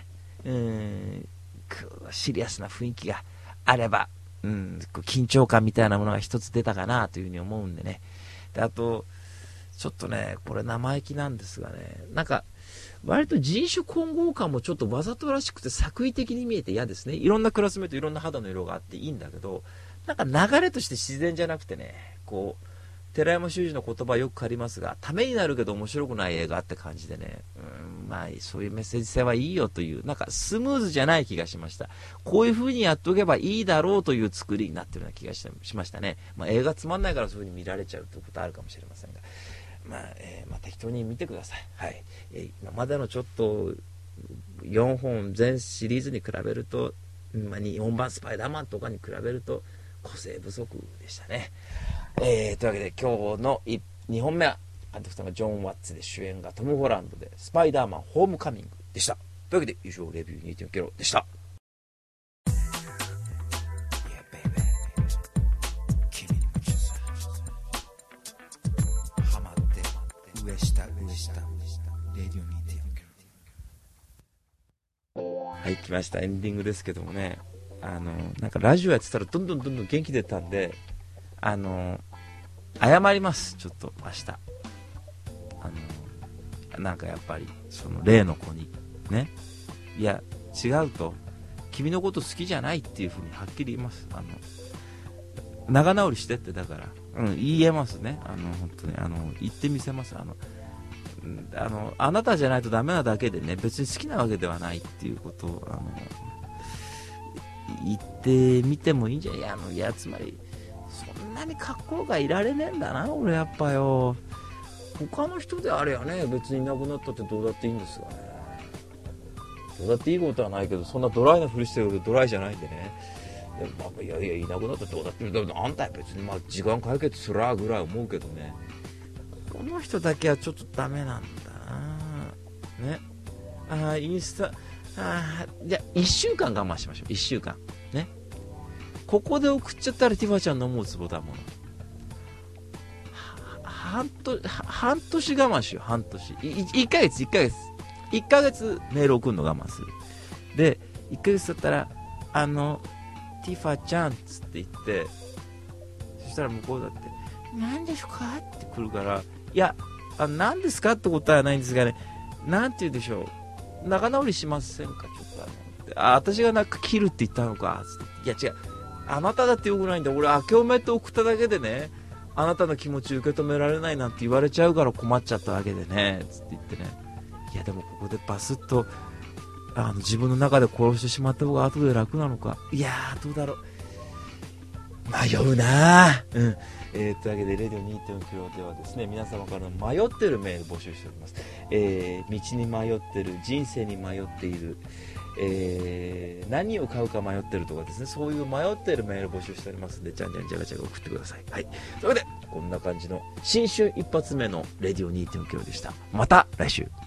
Speaker 2: シリアスな雰囲気があれば、緊張感みたいなものが一つ出たかなというふうに思うんでね。で、あとちょっとね、これ生意気なんですがね、なんか割と人種混合感もちょっとわざとらしくて作為的に見えて嫌ですね。いろんなクラスメートいろんな肌の色があっていいんだけど、なんか流れとして自然じゃなくてね、こう寺山修司の言葉よく借りますが、ためになるけど面白くない映画って感じでね、まあそういうメッセージ性はいいよという、なんかスムーズじゃない気がしました。こういう風にやっておけばいいだろうという作りになってるような気がしましたね。まあ映画つまんないからそういう風に見られちゃうということはあるかもしれませんが、まあ適当に見てください。はい。今までのちょっと4本全シリーズに比べると、4番スパイダーマンとかに比べると個性不足でしたね。というわけで今日の2本目は監督さんがジョン・ワッツで、主演がトム・ホランドでスパイダーマンホームカミングでした。というわけで以上レビュー 2.4 キロでした。はい、来ました。エンディングですけどもね、なんかラジオやってたらどんどん元気出たんで、謝ります。ちょっと明日なんかやっぱりその例の子にね、いや違うと、君のこと好きじゃないっていうふうにはっきり言います。仲直りしてって、だから、言えますね。本当に言ってみせます。あなたじゃないとダメなだけでね、別に好きなわけではないっていうことを言ってみてもいいんじゃない。いやつまりそんなに格好がいられねえんだな俺やっぱよ。他の人であれやね、別にいなくなったってどうだっていいんですがね。どうだっていいことはないけど、そんなドライなふりしてるけどドライじゃないんでね。いやいなくなったらどうだっていいんだ。あんたは別に時間解決すらぐらい思うけどね、この人だけはちょっとダメなんだなね。インスタじゃあ1週間我慢しましょう。1週間ね。ここで送っちゃったらティファちゃん飲むつぼだもの。半年我慢しよう。半年1ヶ月メール送るの我慢する。で1ヶ月だったらティファちゃんっつって言って、そしたら向こうだって何ですかって来るから、いや何ですかってことはないんですがね、なんて言うでしょう、仲直りしませんか。ちょっと私がなんか切るって言ったのかつって、いや違う、あなただってよくないんだ、俺明けおめって送っただけでね、あなたの気持ち受け止められないなんて言われちゃうから困っちゃったわけでねつって言ってね、いやでもここでバスッと自分の中で殺してしまった方が後で楽なのか、いやーどうだろう、迷うなぁ。というわけでレディオ 2.4 キロではですね、皆様からの迷ってるメール募集しております。道に迷ってる、人生に迷っている、何を買うか迷ってるとかですね、そういう迷ってるメール募集しておりますので、じゃんじゃが送ってください。はい。というわけでこんな感じの新春一発目のレディオ 2.4 キロでした。また来週。